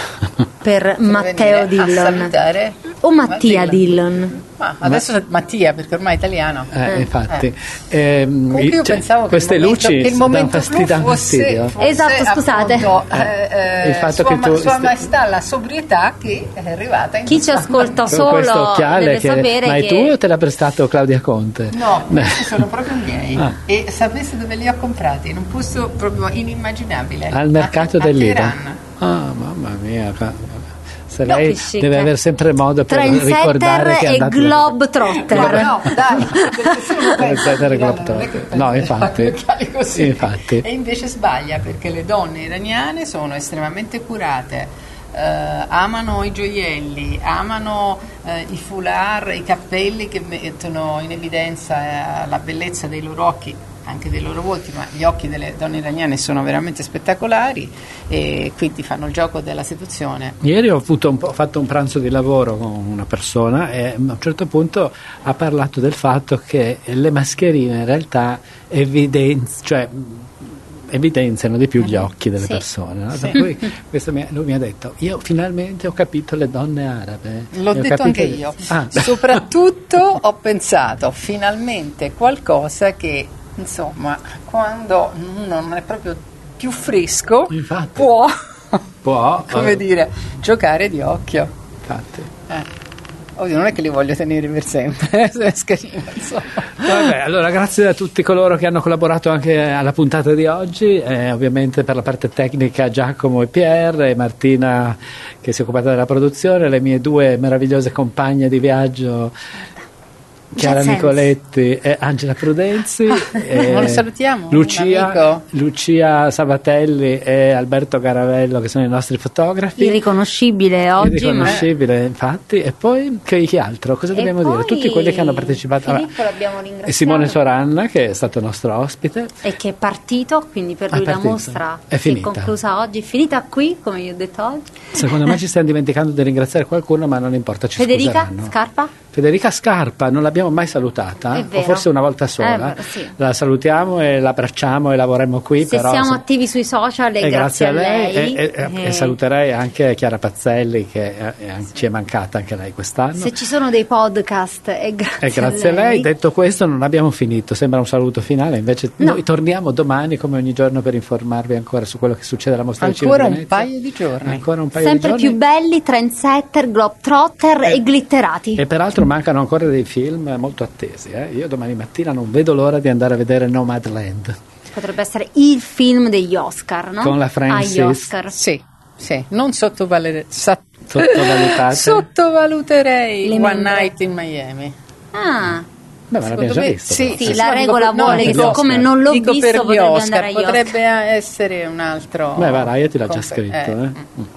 Per Matteo Dillon o Mattia Dillon. Ma adesso Ma... Mattia, perché ormai è italiano. Eh, eh. Infatti. Eh. Eh, Comunque io cioè, pensavo queste che il luci momento, il momento fasti- clou fosse, fosse esatto, scusate. Appunto, eh, eh, il fatto sua, che tu Sua st- Maestà la sobrietà che è arrivata in Chi ci ascolta con solo questo occhiale deve che, sapere ma è che... tuo o te l'ha prestato Claudia Conte? No, questi sono proprio miei. Ah. E sapesse dove li ho comprati? In un posto proprio inimmaginabile. Al mercato a, a dell'Ida. Teheran. Ah, mamma mia. Se No, lei che deve avere sempre modo per Trendsetter ricordare che è e andato Globetrotter. No, no, dai, perché se uno pensa Trendsetter e che Globetrotter. No, infatti. Così. infatti. E invece sbaglia, perché le donne iraniane sono estremamente curate, eh, amano i gioielli, amano eh, i foulard, i cappelli che mettono in evidenza eh, la bellezza dei loro occhi, anche dei loro volti, ma gli occhi delle donne iraniane sono veramente spettacolari e quindi fanno il gioco della seduzione. Ieri ho, avuto un po', ho fatto un pranzo di lavoro con una persona e a un certo punto ha parlato del fatto che le mascherine in realtà evidenz- cioè, evidenziano di più gli occhi delle sì. persone, no? Sì. Per cui questo mi, lui mi ha detto: io finalmente ho capito le donne arabe. L'ho detto capito anche le... io. Ah. Soprattutto ho pensato finalmente qualcosa che, insomma, quando uno non è proprio più fresco, Infatti. può, può come eh. dire, giocare di occhio. Infatti. Eh. Ovvio, non è che li voglio tenere per sempre, eh, scarino, insomma. Vabbè, allora grazie a tutti coloro che hanno collaborato anche alla puntata di oggi, eh, ovviamente per la parte tecnica Giacomo e Pierre, e Martina che si è occupata della produzione, le mie due meravigliose compagne di viaggio Chiara Nicoletti e Angela Prudenzi. Non lo salutiamo? Lucia, Lucia Sabatelli e Alberto Garavello, che sono i nostri fotografi. Irriconoscibile oggi. Irriconoscibile, ma... infatti. E poi che, chi altro? Cosa e dobbiamo dire? Tutti quelli che hanno partecipato. Filippo l'abbiamo ringraziato. E Simone Soranna, che è stato nostro ospite. E che è partito, quindi per lui la mostra è si è finita. conclusa oggi, è finita qui, come io ho detto oggi. Secondo me ci stiamo dimenticando di ringraziare qualcuno, ma non importa, ci Federica scuseranno. Scarpa? Federica Scarpa, non l'abbiamo mai salutata, È vero. o forse una volta sola. Eh, beh, sì. La salutiamo e l'abbracciamo e la vorremmo qui. Se però, siamo se... attivi sui social, e grazie a lei. E, e, e, Eh. e saluterei anche Chiara Pazzelli, che è, è, ci è mancata anche lei quest'anno. Se ci sono dei podcast, è grazie, E grazie a lei. a lei. Detto questo, non abbiamo finito, sembra un saluto finale, invece No. noi torniamo domani come ogni giorno per informarvi ancora su quello che succede alla mostra Ancora di un Venezia. paio di giorni. Ancora un paio Sempre di giorni. più belli, trendsetter, globetrotter Eh. e glitterati. E peraltro mancano ancora dei film molto attesi. Eh? Io domani mattina non vedo l'ora di andare a vedere Nomadland. Potrebbe essere il film degli Oscar, no? Con la Francis. Agli Oscar. Sì, sì, non sottovalere, sa- Sottovalutate. sottovaluterei Le One membre. Night in Miami. Ah, Beh, ma l'abbiamo Secondo già me, visto. sì, sì, sì, la no, regola dico- vuole no, che dico- siccome non l'ho dico visto per gli potrebbe Oscar, andare agli potrebbe Oscar. essere un altro. Beh, Variety l'ha già Confer- scritto. eh. Eh. Mm.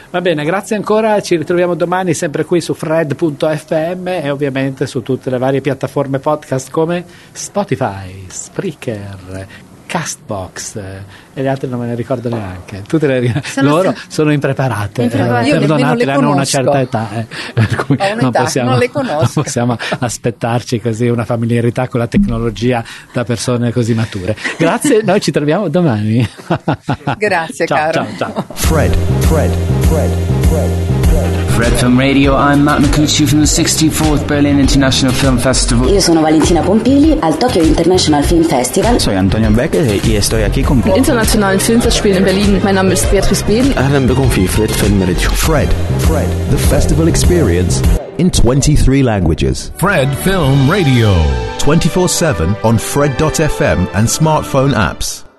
Va bene, grazie ancora, ci ritroviamo domani sempre qui su fred punto effe emme e ovviamente su tutte le varie piattaforme podcast come Spotify, Spreaker, Castbox e le altre non me ne ricordo neanche. Tutte le, sono loro st- sono impreparate, impreparate. eh, Io perdonate, hanno una certa età, eh, per cui non possiamo, non le conosco. non possiamo aspettarci così una familiarità con la tecnologia da persone così mature. Grazie, noi ci troviamo domani. Grazie, ciao, caro. ciao, ciao. Fred, Fred, Fred, Fred. Fred Film Radio, I'm Matt Micucci from the sixty-fourth Berlin International Film Festival. Io sono Valentina Pompili al Tokyo International Film Festival. Soy Antonio Becker y estoy aquí con Internationalen Filmfestspielen in Berlin. Mein Name ist Beatrice Behl. أهلا بكم في Fred Film Radio. Fred, Fred, the festival experience in twenty-three languages. Fred Film Radio. twenty-four seven on fred dot f m and smartphone apps.